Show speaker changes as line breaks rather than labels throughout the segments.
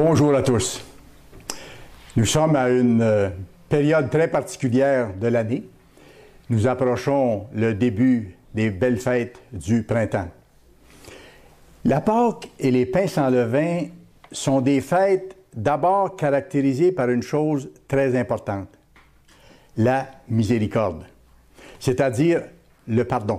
Bonjour à tous. Nous sommes à une période très particulière de l'année. Nous approchons le début des belles fêtes du printemps. La Pâque et les pains sans levain sont des fêtes d'abord caractérisées par une chose très importante, la miséricorde, c'est-à-dire le pardon.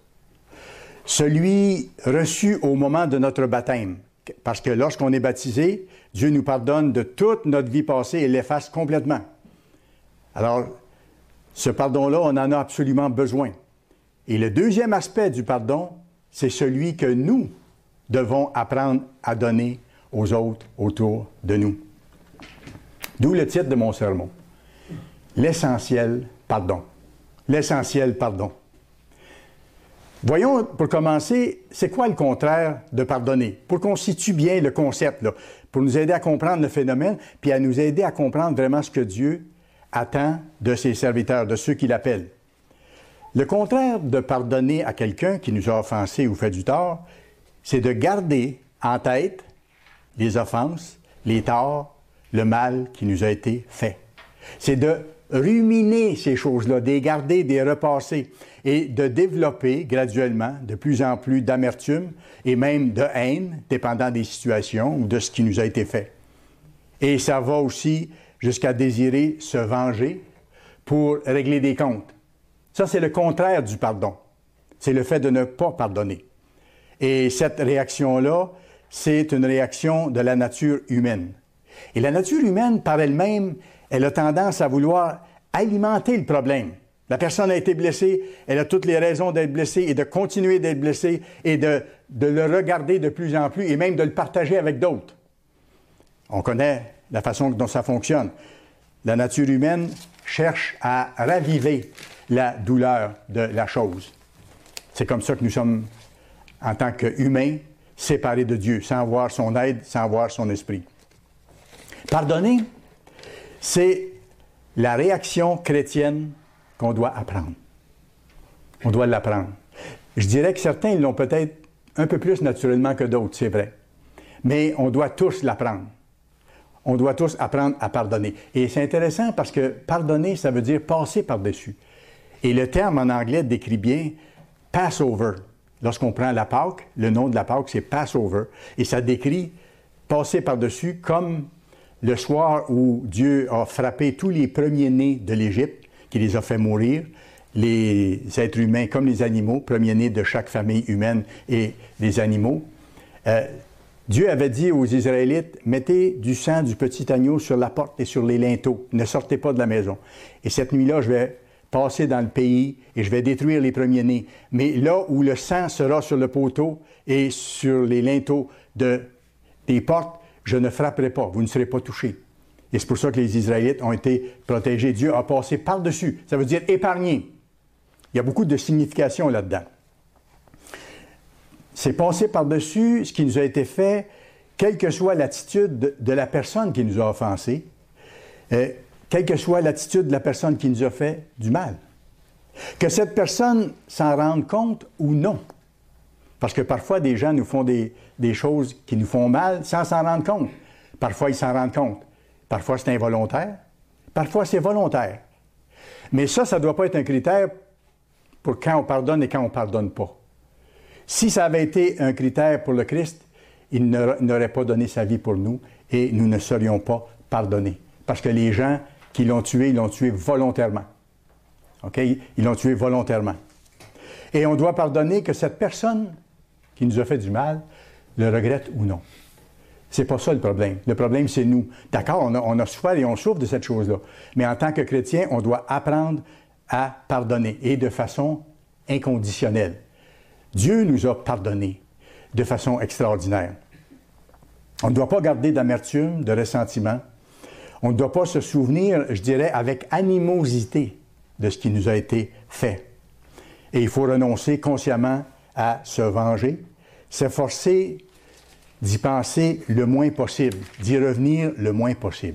Celui reçu au moment de notre baptême, parce que lorsqu'on est baptisé, Dieu nous pardonne de toute notre vie passée et l'efface complètement. Alors, ce pardon-là, on en a absolument besoin. Et le deuxième aspect du pardon, c'est celui que nous devons apprendre à donner aux autres autour de nous. D'où le titre de mon sermon. L'essentiel pardon. L'essentiel pardon. Voyons, pour commencer, c'est quoi le contraire de pardonner? Pour qu'on situe bien le concept, là, pour nous aider à comprendre le phénomène, puis à nous aider à comprendre vraiment ce que Dieu attend de ses serviteurs, de ceux qui l'appellent. Le contraire de pardonner à quelqu'un qui nous a offensés ou fait du tort, c'est de garder en tête les offenses, les torts, le mal qui nous a été fait. C'est de ruminer ces choses-là, de les garder, de les repasser et de développer graduellement de plus en plus d'amertume et même de haine, dépendant des situations ou de ce qui nous a été fait. Et ça va aussi jusqu'à désirer se venger pour régler des comptes. Ça, c'est le contraire du pardon. C'est le fait de ne pas pardonner. Et cette réaction-là, c'est une réaction de la nature humaine. Et la nature humaine, par elle-même, elle a tendance à vouloir alimenter le problème. La personne a été blessée, elle a toutes les raisons d'être blessée et de continuer d'être blessée et de le regarder de plus en plus et même de le partager avec d'autres. On connaît la façon dont ça fonctionne. La nature humaine cherche à raviver la douleur de la chose. C'est comme ça que nous sommes, en tant qu'humains, séparés de Dieu, sans voir son aide, sans voir son esprit. Pardonner, c'est la réaction chrétienne qu'on doit apprendre. On doit l'apprendre. Je dirais que certains l'ont peut-être un peu plus naturellement que d'autres, c'est vrai. Mais on doit tous l'apprendre. On doit tous apprendre à pardonner. Et c'est intéressant parce que pardonner, ça veut dire passer par-dessus. Et le terme en anglais décrit bien Passover. Lorsqu'on prend la Pâque, le nom de la Pâque, c'est Passover. Et ça décrit passer par-dessus comme le soir où Dieu a frappé tous les premiers-nés de l'Égypte, qui les a fait mourir, les êtres humains comme les animaux, premiers-nés de chaque famille humaine et les animaux. Dieu avait dit aux Israélites, mettez du sang du petit agneau sur la porte et sur les linteaux, ne sortez pas de la maison. Et cette nuit-là, je vais passer dans le pays et je vais détruire les premiers-nés. Mais là où le sang sera sur le poteau et sur les linteaux des portes, je ne frapperai pas, vous ne serez pas touchés. Et c'est pour ça que les Israélites ont été protégés. Dieu a passé par-dessus. Ça veut dire épargner. Il y a beaucoup de signification là-dedans. C'est passer par-dessus ce qui nous a été fait, quelle que soit l'attitude de la personne qui nous a offensés, quelle que soit l'attitude de la personne qui nous a fait du mal. Que cette personne s'en rende compte ou non. Parce que parfois, des gens nous font des choses qui nous font mal sans s'en rendre compte. Parfois, ils s'en rendent compte. Parfois, c'est involontaire. Parfois, c'est volontaire. Mais ça ne doit pas être un critère pour quand on pardonne et quand on ne pardonne pas. Si ça avait été un critère pour le Christ, il n'aurait pas donné sa vie pour nous et nous ne serions pas pardonnés. Parce que les gens qui l'ont tué, ils l'ont tué volontairement. OK? Ils l'ont tué volontairement. Et on doit pardonner que cette personne qui nous a fait du mal le regrette ou non. C'est pas ça le problème. Le problème, c'est nous. D'accord, on a souffert et on souffre de cette chose-là. Mais en tant que chrétien, on doit apprendre à pardonner et de façon inconditionnelle. Dieu nous a pardonné de façon extraordinaire. On ne doit pas garder d'amertume, de ressentiment. On ne doit pas se souvenir, je dirais, avec animosité de ce qui nous a été fait. Et il faut renoncer consciemment à se venger, s'efforcer d'y penser le moins possible, d'y revenir le moins possible.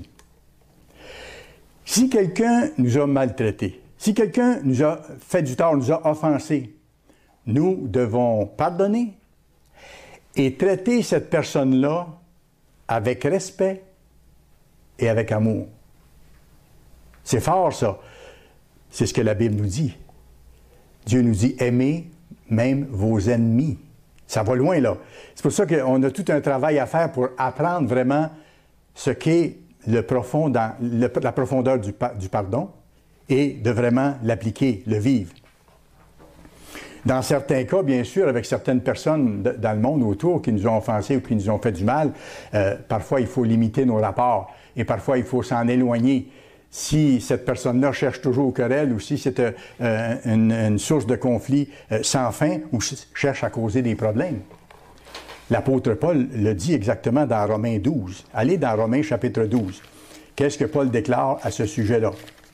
Si quelqu'un nous a maltraités, si quelqu'un nous a fait du tort, nous a offensés, nous devons pardonner et traiter cette personne-là avec respect et avec amour. C'est fort, ça. C'est ce que la Bible nous dit. Dieu nous dit, aimez même vos ennemis. Ça va loin, là. C'est pour ça qu'on a tout un travail à faire pour apprendre vraiment ce qu'est la profondeur du pardon et de vraiment l'appliquer, le vivre. Dans certains cas, bien sûr, avec certaines personnes dans le monde autour qui nous ont offensés ou qui nous ont fait du mal, parfois il faut limiter nos rapports et parfois il faut s'en éloigner. Si cette personne-là cherche toujours querelle ou si c'est une source de conflit sans fin ou cherche à causer des problèmes. L'apôtre Paul le dit exactement dans Romains 12. Allez dans Romains chapitre 12. Qu'est-ce que Paul déclare à ce sujet-là?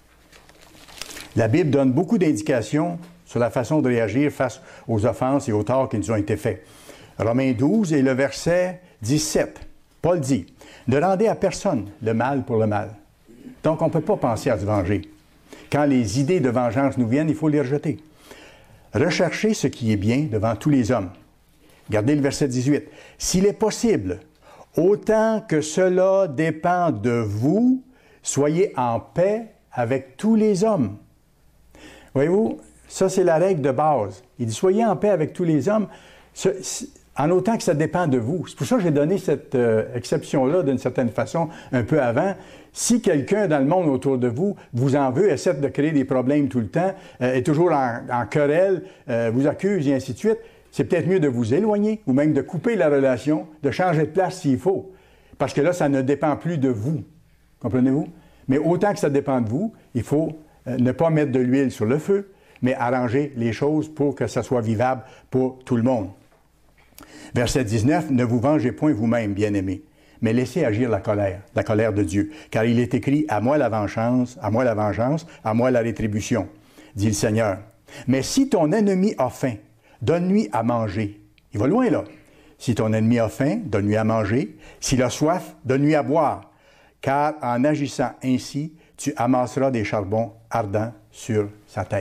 La Bible donne beaucoup d'indications sur la façon de réagir face aux offenses et aux torts qui nous ont été faits. Romains 12 et le verset 17. Paul dit, « Ne rendez à personne le mal pour le mal. » Donc, on ne peut pas penser à se venger. Quand les idées de vengeance nous viennent, il faut les rejeter. Recherchez ce qui est bien devant tous les hommes. Regardez le verset 18. « S'il est possible, autant que cela dépend de vous, soyez en paix avec tous les hommes. » Voyez-vous, ça c'est la règle de base. Il dit « Soyez en paix avec tous les hommes. » En autant que ça dépend de vous. C'est pour ça que j'ai donné cette exception-là d'une certaine façon un peu avant. Si quelqu'un dans le monde autour de vous vous en veut, essaie de créer des problèmes tout le temps, est toujours en querelle, vous accuse et ainsi de suite, c'est peut-être mieux de vous éloigner ou même de couper la relation, de changer de place s'il faut. Parce que là, ça ne dépend plus de vous. Comprenez-vous? Mais autant que ça dépend de vous, il faut ne pas mettre de l'huile sur le feu, mais arranger les choses pour que ça soit vivable pour tout le monde. Verset 19, « Ne vous vengez point vous-même, bien-aimés, mais laissez agir la colère de Dieu. Car il est écrit, à moi la vengeance, à moi la vengeance, à moi la rétribution, dit le Seigneur. Mais si ton ennemi a faim, donne-lui à manger. » Il va loin, là. « Si ton ennemi a faim, donne-lui à manger. S'il a soif, donne-lui à boire. Car en agissant ainsi, tu amasseras des charbons ardents sur sa tête. »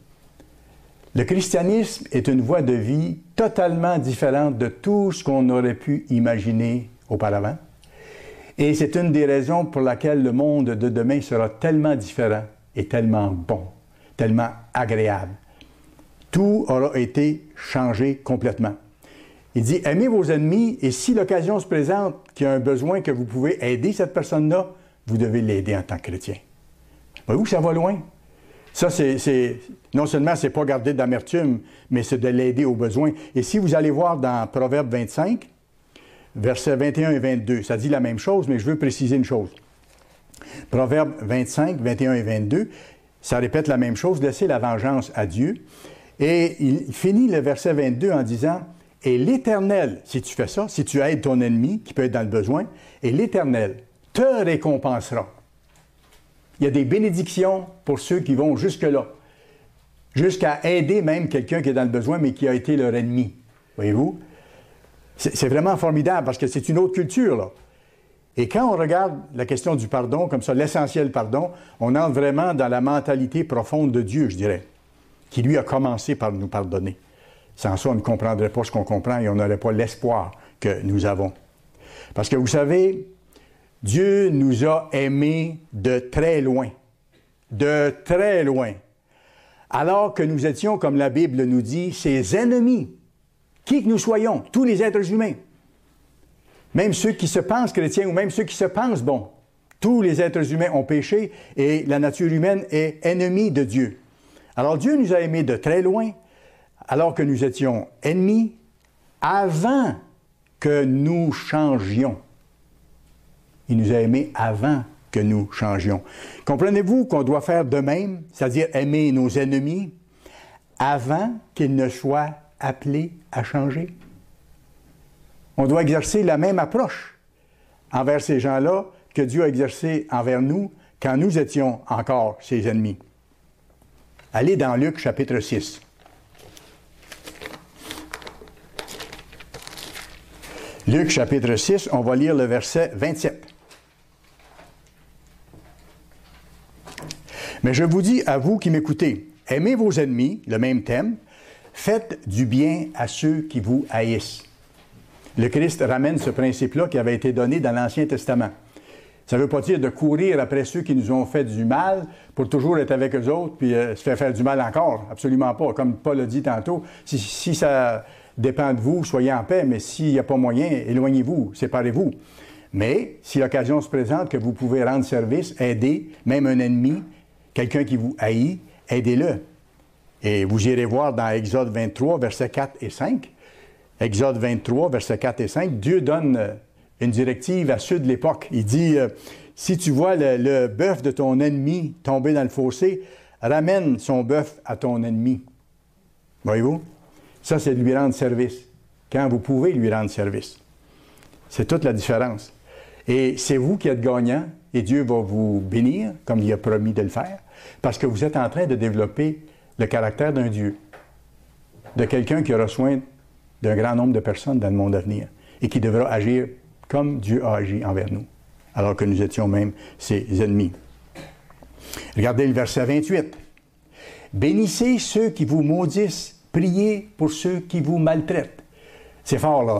Le christianisme est une voie de vie totalement différente de tout ce qu'on aurait pu imaginer auparavant. Et c'est une des raisons pour laquelle le monde de demain sera tellement différent et tellement bon, tellement agréable. Tout aura été changé complètement. Il dit, aimez vos ennemis et si l'occasion se présente qu'il y a un besoin que vous pouvez aider cette personne-là, vous devez l'aider en tant que chrétien. Voyez-vous que ça va loin? Ça, non seulement c'est pas garder d'amertume, mais c'est de l'aider aux besoins. Et si vous allez voir dans Proverbe 25, versets 21 et 22, ça dit la même chose, mais je veux préciser une chose. Proverbe 25, 21 et 22, ça répète la même chose, laissez la vengeance à Dieu. Et il finit le verset 22 en disant, « Et l'Éternel, si tu fais ça, si tu aides ton ennemi, qui peut être dans le besoin, et l'Éternel te récompensera. » Il y a des bénédictions pour ceux qui vont jusque-là, jusqu'à aider même quelqu'un qui est dans le besoin, mais qui a été leur ennemi. Voyez-vous? C'est vraiment formidable parce que c'est une autre culture, là. Et quand on regarde la question du pardon, comme ça, l'essentiel pardon, on entre vraiment dans la mentalité profonde de Dieu, je dirais, qui lui a commencé par nous pardonner. Sans ça, on ne comprendrait pas ce qu'on comprend et on n'aurait pas l'espoir que nous avons. Parce que vous savez, Dieu nous a aimés de très loin. De très loin. Alors que nous étions, comme la Bible nous dit, ses ennemis. Qui que nous soyons, tous les êtres humains. Même ceux qui se pensent chrétiens ou même ceux qui se pensent bons. Tous les êtres humains ont péché et la nature humaine est ennemie de Dieu. Alors Dieu nous a aimés de très loin, alors que nous étions ennemis, avant que nous changions. Il nous a aimés avant que nous changions. Comprenez-vous qu'on doit faire de même, c'est-à-dire aimer nos ennemis, avant qu'ils ne soient appelés à changer? On doit exercer la même approche envers ces gens-là que Dieu a exercé envers nous quand nous étions encore ses ennemis. Allez dans Luc chapitre 6. Luc chapitre 6, on va lire le verset 27. Mais je vous dis à vous qui m'écoutez, aimez vos ennemis, le même thème, faites du bien à ceux qui vous haïssent. Le Christ ramène ce principe-là qui avait été donné dans l'Ancien Testament. Ça ne veut pas dire de courir après ceux qui nous ont fait du mal pour toujours être avec eux autres puis se faire du mal encore. Absolument pas. Comme Paul a dit tantôt, si ça dépend de vous, soyez en paix, mais s'il n'y a pas moyen, éloignez-vous, séparez-vous. Mais si l'occasion se présente que vous pouvez rendre service, aider, même un ennemi, quelqu'un qui vous haït, aidez-le. Et vous irez voir dans Exode 23, versets 4 et 5. Exode 23, versets 4 et 5, Dieu donne une directive à ceux de l'époque. Il dit, si tu vois le bœuf de ton ennemi tomber dans le fossé, ramène son bœuf à ton ennemi. Voyez-vous? Ça, c'est de lui rendre service. Quand vous pouvez lui rendre service. C'est toute la différence. Et c'est vous qui êtes gagnant, et Dieu va vous bénir, comme il a promis de le faire, parce que vous êtes en train de développer le caractère d'un Dieu, de quelqu'un qui aura soin d'un grand nombre de personnes dans le monde à venir, et qui devra agir comme Dieu a agi envers nous, alors que nous étions même ses ennemis. Regardez le verset 28. « Bénissez ceux qui vous maudissent, priez pour ceux qui vous maltraitent. » C'est fort, là.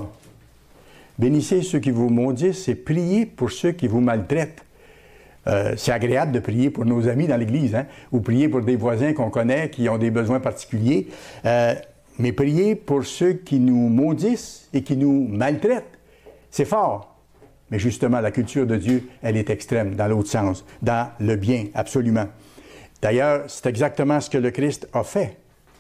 « Bénissez ceux qui vous maudissent et priez pour ceux qui vous maltraitent. » C'est agréable de prier pour nos amis dans l'Église, hein? Ou prier pour des voisins qu'on connaît qui ont des besoins particuliers. Mais prier pour ceux qui nous maudissent et qui nous maltraitent. C'est fort, mais justement, la culture de Dieu, elle est extrême, dans l'autre sens, dans le bien, absolument. D'ailleurs, c'est exactement ce que le Christ a fait.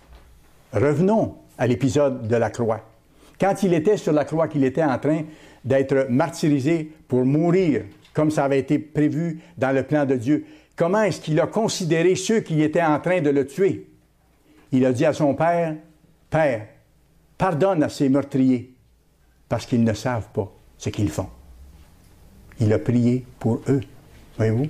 Revenons à l'épisode de la croix. Quand il était sur la croix, qu'il était en train d'être martyrisé pour mourir, comme ça avait été prévu dans le plan de Dieu, comment est-ce qu'il a considéré ceux qui étaient en train de le tuer? Il a dit à son Père, « Père, pardonne à ces meurtriers, parce qu'ils ne savent pas ce qu'ils font. » Il a prié pour eux, voyez-vous?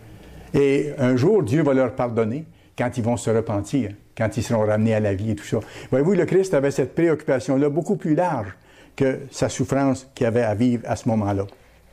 Et un jour, Dieu va leur pardonner quand ils vont se repentir, quand ils seront ramenés à la vie et tout ça. Voyez-vous, le Christ avait cette préoccupation-là beaucoup plus large que sa souffrance qu'il avait à vivre à ce moment-là.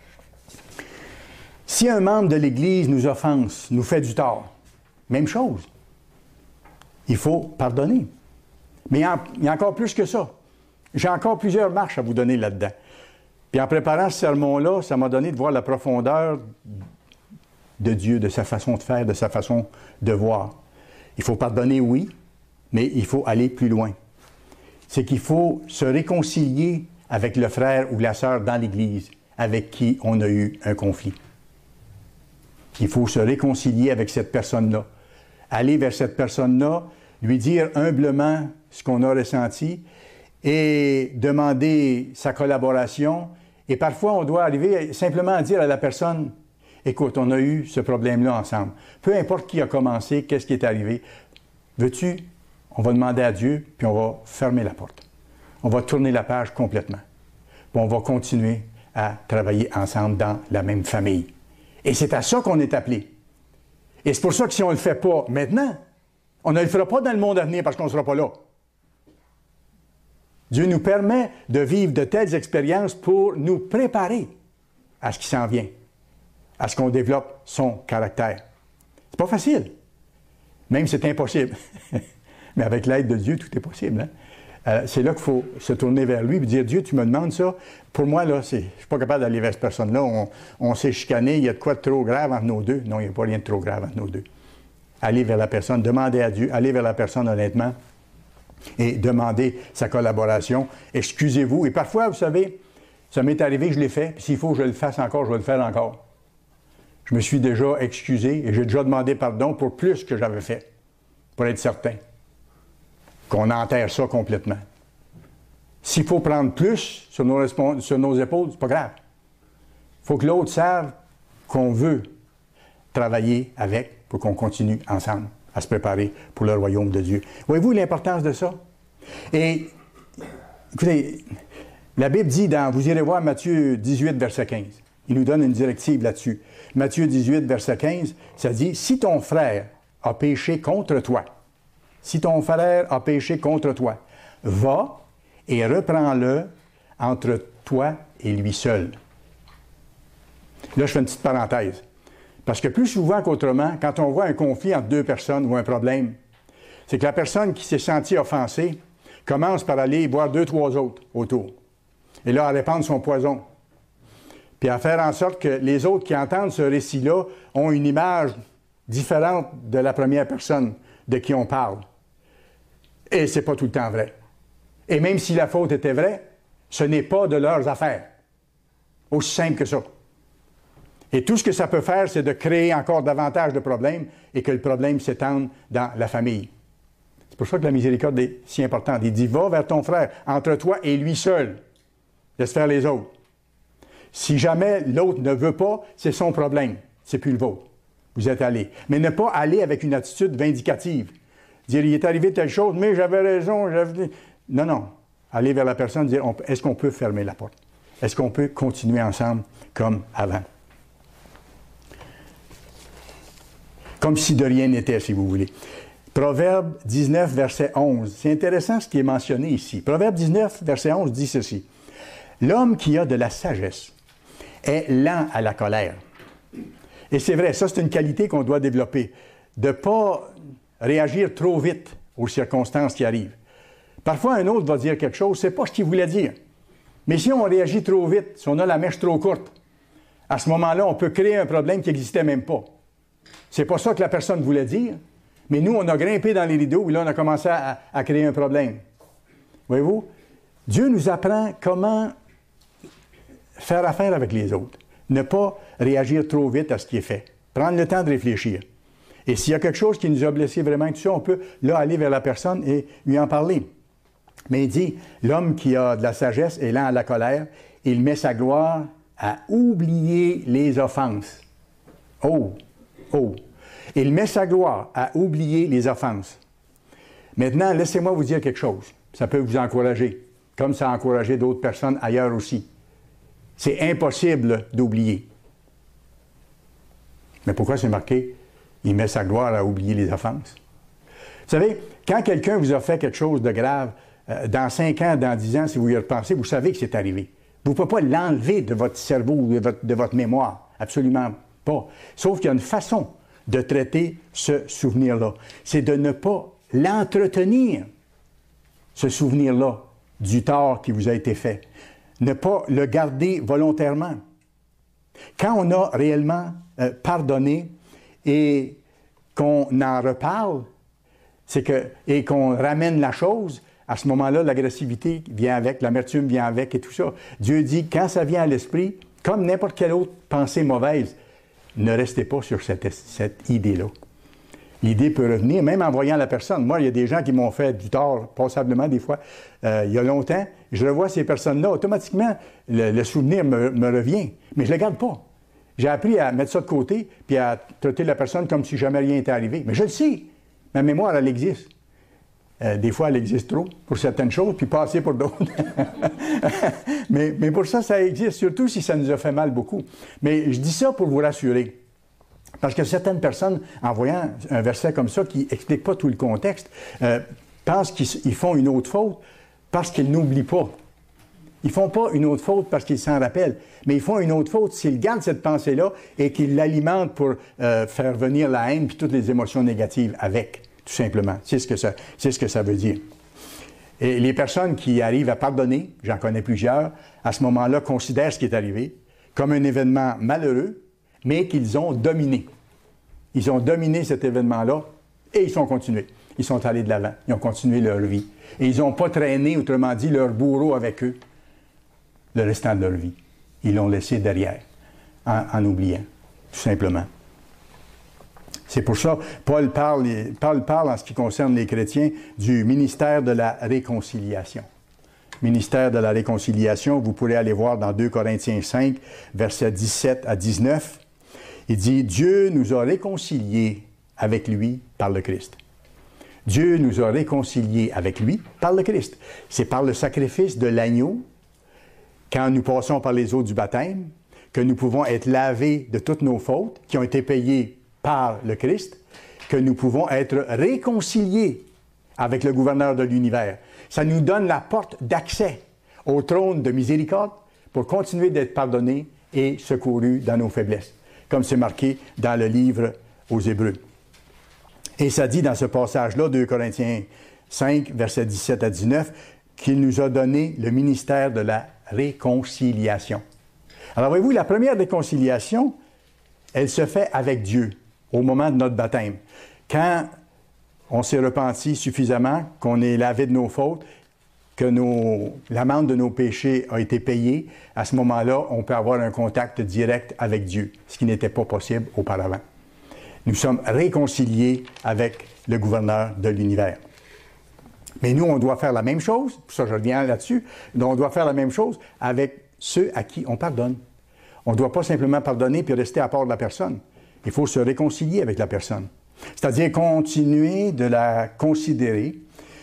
Si un membre de l'Église nous offense, nous fait du tort, même chose. Il faut pardonner. Mais il y a encore plus que ça. J'ai encore plusieurs marches à vous donner là-dedans. Puis en préparant ce sermon-là, ça m'a donné de voir la profondeur de Dieu, de sa façon de faire, de sa façon de voir. Il faut pardonner, oui, mais il faut aller plus loin. C'est qu'il faut se réconcilier avec le frère ou la sœur dans l'Église avec qui on a eu un conflit. Il faut se réconcilier avec cette personne-là. Aller vers cette personne-là, lui dire humblement ce qu'on a ressenti et demander sa collaboration. Et parfois, on doit arriver simplement à dire à la personne, « Écoute, on a eu ce problème-là ensemble. Peu importe qui a commencé, qu'est-ce qui est arrivé. Veux-tu, on va demander à Dieu, puis on va fermer la porte. On va tourner la page complètement. Puis on va continuer à travailler ensemble dans la même famille. » Et c'est à ça qu'on est appelé. Et c'est pour ça que si on ne le fait pas maintenant, on ne le fera pas dans le monde à venir parce qu'on ne sera pas là. Dieu nous permet de vivre de telles expériences pour nous préparer à ce qui s'en vient, à ce qu'on développe son caractère. C'est pas facile, même c'est impossible. Mais avec l'aide de Dieu, tout est possible. Hein? C'est là qu'il faut se tourner vers lui et dire, Dieu, tu me demandes ça. Pour moi, là, je ne suis pas capable d'aller vers cette personne-là. On s'est chicané, il y a de quoi de trop grave entre nos deux. Non, il n'y a pas rien de trop grave entre nos deux. Allez vers la personne, demandez à Dieu, allez vers la personne honnêtement et demandez sa collaboration. Excusez-vous. Et parfois, vous savez, ça m'est arrivé, je l'ai fait, puis s'il faut que je le fasse encore, je vais le faire encore. Je me suis déjà excusé et j'ai déjà demandé pardon pour plus que j'avais fait, pour être certain qu'on enterre ça complètement. S'il faut prendre plus sur nos épaules, c'est pas grave. Il faut que l'autre sache qu'on veut travailler avec pour qu'on continue ensemble à se préparer pour le royaume de Dieu. Voyez-vous l'importance de ça? Et, écoutez, la Bible dit vous irez voir Matthieu 18, verset 15. Il nous donne une directive là-dessus. Matthieu 18, verset 15, ça dit, « Si ton frère a péché contre toi, si ton frère a péché contre toi, va et reprends-le entre toi et lui seul. » Là, je fais une petite parenthèse. Parce que plus souvent qu'autrement, quand on voit un conflit entre deux personnes ou un problème, c'est que la personne qui s'est sentie offensée commence par aller voir 2, 3 autres autour. et là, à répandre son poison. Puis à faire en sorte que les autres qui entendent ce récit-là ont une image différente de la première personne de qui on parle. Et c'est pas tout le temps vrai. Et même si la faute était vraie, ce n'est pas de leurs affaires. Aussi simple que ça. Et tout ce que ça peut faire, c'est de créer encore davantage de problèmes et que le problème s'étende dans la famille. C'est pour ça que la miséricorde est si importante. Il dit, va vers ton frère, entre toi et lui seul. Laisse faire les autres. Si jamais l'autre ne veut pas, c'est son problème. C'est plus le vôtre. Vous êtes allé. Mais ne pas aller avec une attitude vindicative. Dire, il est arrivé telle chose, mais j'avais raison. Non, non. Aller vers la personne et dire, est-ce qu'on peut fermer la porte? Est-ce qu'on peut continuer ensemble comme avant? Comme si de rien n'était, si vous voulez. Proverbe 19, verset 11. C'est intéressant ce qui est mentionné ici. Proverbe 19, verset 11 dit ceci. L'homme qui a de la sagesse est lent à la colère. Et c'est vrai, ça c'est une qualité qu'on doit développer. De ne pas réagir trop vite aux circonstances qui arrivent. Parfois, un autre va dire quelque chose, c'est pas ce qu'il voulait dire. Mais si on réagit trop vite, si on a la mèche trop courte, à ce moment-là, on peut créer un problème qui n'existait même pas. C'est pas ça que la personne voulait dire, mais nous, on a grimpé dans les rideaux et là, on a commencé à créer un problème. Voyez-vous? Dieu nous apprend comment faire affaire avec les autres. Ne pas réagir trop vite à ce qui est fait. Prendre le temps de réfléchir. Et s'il y a quelque chose qui nous a blessés vraiment, tout ça, on peut là aller vers la personne et lui en parler. Mais il dit, l'homme qui a de la sagesse est lent à la colère, il met sa gloire à oublier les offenses. Oh! Oh! Il met sa gloire à oublier les offenses. Maintenant, laissez-moi vous dire quelque chose. Ça peut vous encourager, comme ça a encouragé d'autres personnes ailleurs aussi. C'est impossible d'oublier. Mais pourquoi c'est marqué? Il met sa gloire à oublier les offenses. Vous savez, quand quelqu'un vous a fait quelque chose de grave, dans 5 ans, dans 10 ans, si vous y repensez, vous savez que c'est arrivé. Vous ne pouvez pas l'enlever de votre cerveau ou de votre mémoire. Absolument pas. Sauf qu'il y a une façon de traiter ce souvenir-là. C'est de ne pas l'entretenir, ce souvenir-là, du tort qui vous a été fait. Ne pas le garder volontairement. Quand on a réellement pardonné et qu'on en reparle, et qu'on ramène la chose, à ce moment-là, l'agressivité vient avec, l'amertume vient avec et tout ça. Dieu dit, quand ça vient à l'esprit, comme n'importe quelle autre pensée mauvaise, ne restez pas sur cette idée-là. L'idée peut revenir, même en voyant la personne. Moi, il y a des gens qui m'ont fait du tort, passablement des fois, il y a longtemps. Je revois ces personnes-là, automatiquement, le souvenir me revient. Mais je ne le garde pas. J'ai appris à mettre ça de côté, puis à traiter la personne comme si jamais rien était arrivé. Mais je le sais. Ma mémoire, elle existe. Des fois, elle existe trop pour certaines choses, puis pas assez pour d'autres. mais pour ça existe, surtout si ça nous a fait mal beaucoup. Mais je dis ça pour vous rassurer. Parce que certaines personnes, en voyant un verset comme ça qui n'explique pas tout le contexte, pensent qu'ils font une autre faute parce qu'ils n'oublient pas. Ils ne font pas une autre faute parce qu'ils s'en rappellent, mais ils font une autre faute s'ils gardent cette pensée-là et qu'ils l'alimentent pour faire venir la haine et toutes les émotions négatives avec, tout simplement. C'est ce que ça veut dire. Et les personnes qui arrivent à pardonner, j'en connais plusieurs, à ce moment-là considèrent ce qui est arrivé comme un événement malheureux, mais qu'ils ont dominé. Ils ont dominé cet événement-là et ils sont continués. Ils sont allés de l'avant. Ils ont continué leur vie. Et ils n'ont pas traîné, autrement dit, leur bourreau avec eux le restant de leur vie. Ils l'ont laissé derrière, en oubliant, tout simplement. C'est pour ça, Paul parle en ce qui concerne les chrétiens du ministère de la réconciliation. Ministère de la réconciliation, vous pourrez aller voir dans 2 Corinthiens 5, versets 17 à 19. Il dit, Dieu nous a réconciliés avec lui par le Christ. Dieu nous a réconciliés avec lui par le Christ. C'est par le sacrifice de l'agneau, quand nous passons par les eaux du baptême, que nous pouvons être lavés de toutes nos fautes, qui ont été payées par le Christ, que nous pouvons être réconciliés avec le gouverneur de l'univers. Ça nous donne la porte d'accès au trône de miséricorde pour continuer d'être pardonnés et secourus dans nos faiblesses, comme c'est marqué dans le livre aux Hébreux. Et ça dit dans ce passage-là, 2 Corinthiens 5, versets 17 à 19, qu'il nous a donné le ministère de la réconciliation. Alors, voyez-vous, la première réconciliation, elle se fait avec Dieu au moment de notre baptême. Quand on s'est repenti suffisamment, qu'on est lavé de nos fautes, que l'amende de nos péchés a été payée, à ce moment-là, on peut avoir un contact direct avec Dieu, ce qui n'était pas possible auparavant. Nous sommes réconciliés avec le gouverneur de l'univers. Mais nous, on doit faire la même chose, ça je reviens là-dessus, on doit faire la même chose avec ceux à qui on pardonne. On ne doit pas simplement pardonner puis rester à part de la personne. Il faut se réconcilier avec la personne. C'est-à-dire continuer de la considérer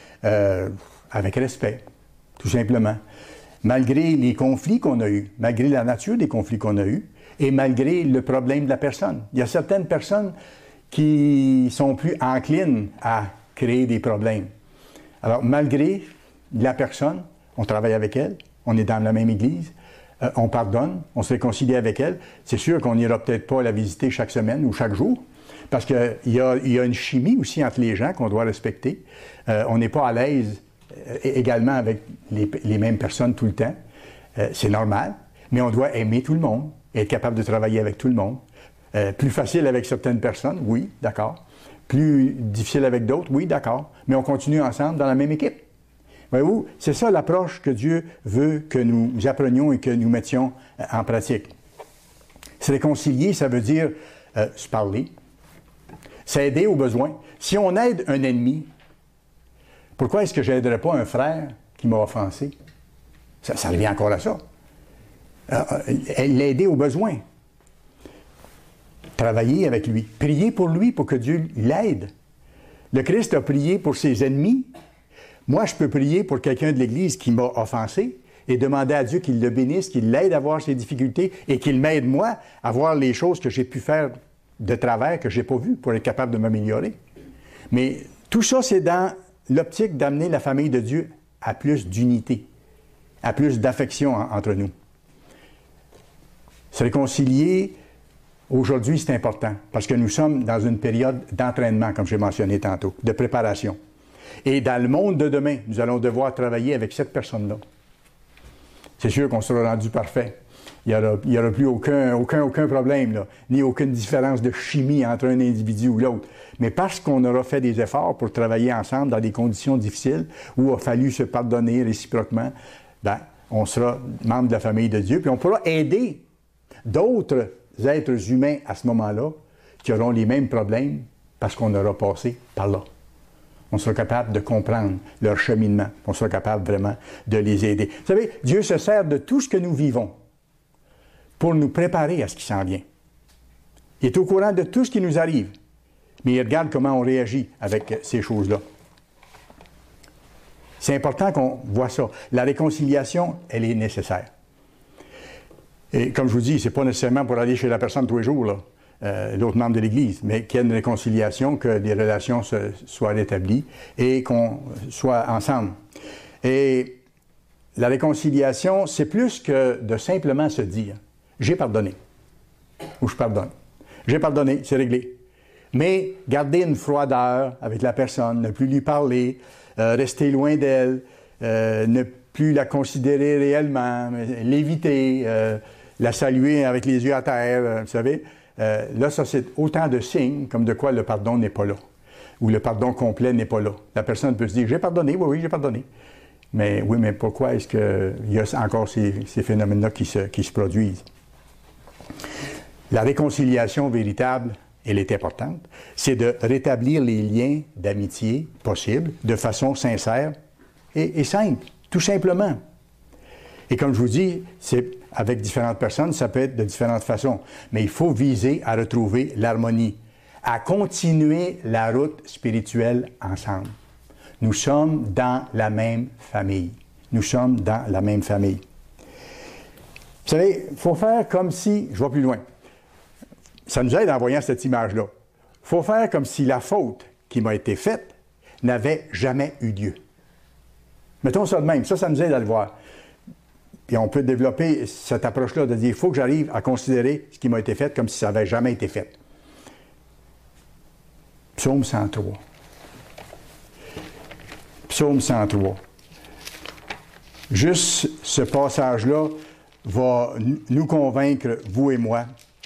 avec respect, tout simplement. Malgré les conflits qu'on a eus, malgré la nature des conflits qu'on a eus, et malgré le problème de la personne. Il y a certaines personnes qui sont plus enclines à créer des problèmes. Alors, malgré la personne, on travaille avec elle, on est dans la même église, on pardonne, on se réconcilie avec elle. C'est sûr qu'on n'ira peut-être pas la visiter chaque semaine ou chaque jour, parce qu'il y a une chimie aussi entre les gens qu'on doit respecter. On n'est pas à l'aise également avec les mêmes personnes tout le temps. C'est normal, mais on doit aimer tout le monde, être capable de travailler avec tout le monde. Plus facile avec certaines personnes, oui, d'accord. Plus difficile avec d'autres, oui, d'accord. Mais on continue ensemble dans la même équipe. Voyez-vous, c'est ça l'approche que Dieu veut que nous apprenions et que nous mettions en pratique. Se réconcilier, ça veut dire se parler, s'aider aux besoins. Si on aide un ennemi, pourquoi est-ce que je n'aiderais pas un frère qui m'a offensé? Ça revient encore à ça. L'aider aux besoins. Travailler avec lui. Prier pour lui pour que Dieu l'aide. Le Christ a prié pour ses ennemis. Moi, je peux prier pour quelqu'un de l'Église qui m'a offensé et demander à Dieu qu'il le bénisse, qu'il l'aide à voir ses difficultés et qu'il m'aide, moi, à voir les choses que j'ai pu faire de travers, que je n'ai pas vues pour être capable de m'améliorer. Mais tout ça, c'est dans l'optique d'amener la famille de Dieu à plus d'unité, à plus d'affection entre nous. Se réconcilier, aujourd'hui, c'est important parce que nous sommes dans une période d'entraînement, comme j'ai mentionné tantôt, de préparation. Et dans le monde de demain, nous allons devoir travailler avec cette personne-là. C'est sûr qu'on sera rendu parfait. Il n'y aura plus aucun problème, là, ni aucune différence de chimie entre un individu ou l'autre. Mais parce qu'on aura fait des efforts pour travailler ensemble dans des conditions difficiles où il a fallu se pardonner réciproquement, on sera membre de la famille de Dieu, puis on pourra aider d'autres êtres humains à ce moment-là qui auront les mêmes problèmes parce qu'on aura passé par là. On sera capable de comprendre leur cheminement. On sera capable vraiment de les aider. Vous savez, Dieu se sert de tout ce que nous vivons pour nous préparer à ce qui s'en vient. Il est au courant de tout ce qui nous arrive, mais il regarde comment on réagit avec ces choses-là. C'est important qu'on voit ça. La réconciliation, elle est nécessaire. Et comme je vous dis, ce n'est pas nécessairement pour aller chez la personne tous les jours, là. L'autre membre de l'Église, mais qu'il y ait une réconciliation, que les relations soient rétablies et qu'on soit ensemble. Et la réconciliation, c'est plus que de simplement se dire « j'ai pardonné » ou « je pardonne ». J'ai pardonné, c'est réglé. Mais garder une froideur avec la personne, ne plus lui parler, rester loin d'elle, ne plus la considérer réellement, l'éviter, la saluer avec les yeux à terre, vous savez. Là, ça, c'est autant de signes comme de quoi le pardon n'est pas là, ou le pardon complet n'est pas là. La personne peut se dire, j'ai pardonné, oui, j'ai pardonné. Mais oui, mais pourquoi est-ce qu'il y a encore ces phénomènes-là qui se produisent? La réconciliation véritable, elle est importante. C'est de rétablir les liens d'amitié possibles de façon sincère et simple, tout simplement. Et comme je vous dis, c'est avec différentes personnes, ça peut être de différentes façons. Mais il faut viser à retrouver l'harmonie, à continuer la route spirituelle ensemble. Nous sommes dans la même famille. Nous sommes dans la même famille. Vous savez, il faut faire comme si, je vais plus loin, ça nous aide en voyant cette image-là. Il faut faire comme si la faute qui m'a été faite n'avait jamais eu lieu. Mettons ça de même, ça nous aide à le voir. Et on peut développer cette approche-là de dire, il faut que j'arrive à considérer ce qui m'a été fait comme si ça n'avait jamais été fait. Psaume 103. Psaume 103. Juste ce passage-là va nous convaincre, vous et moi,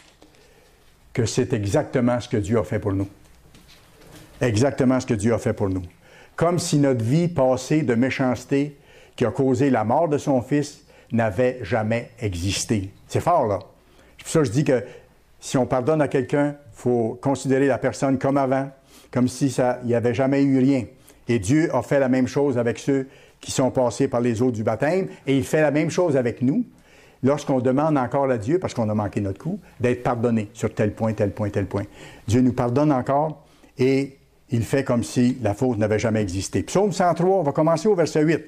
que c'est exactement ce que Dieu a fait pour nous. Exactement ce que Dieu a fait pour nous. Comme si notre vie passée de méchanceté qui a causé la mort de son Fils n'avait jamais existé. C'est fort, là. C'est pour ça que je dis que si on pardonne à quelqu'un, il faut considérer la personne comme avant, comme si il n'y avait jamais eu rien. Et Dieu a fait la même chose avec ceux qui sont passés par les eaux du baptême, et il fait la même chose avec nous, lorsqu'on demande encore à Dieu, parce qu'on a manqué notre coup, d'être pardonné sur tel point, tel point, tel point. Dieu nous pardonne encore, et il fait comme si la faute n'avait jamais existé. Psaume 103, on va commencer au verset 8.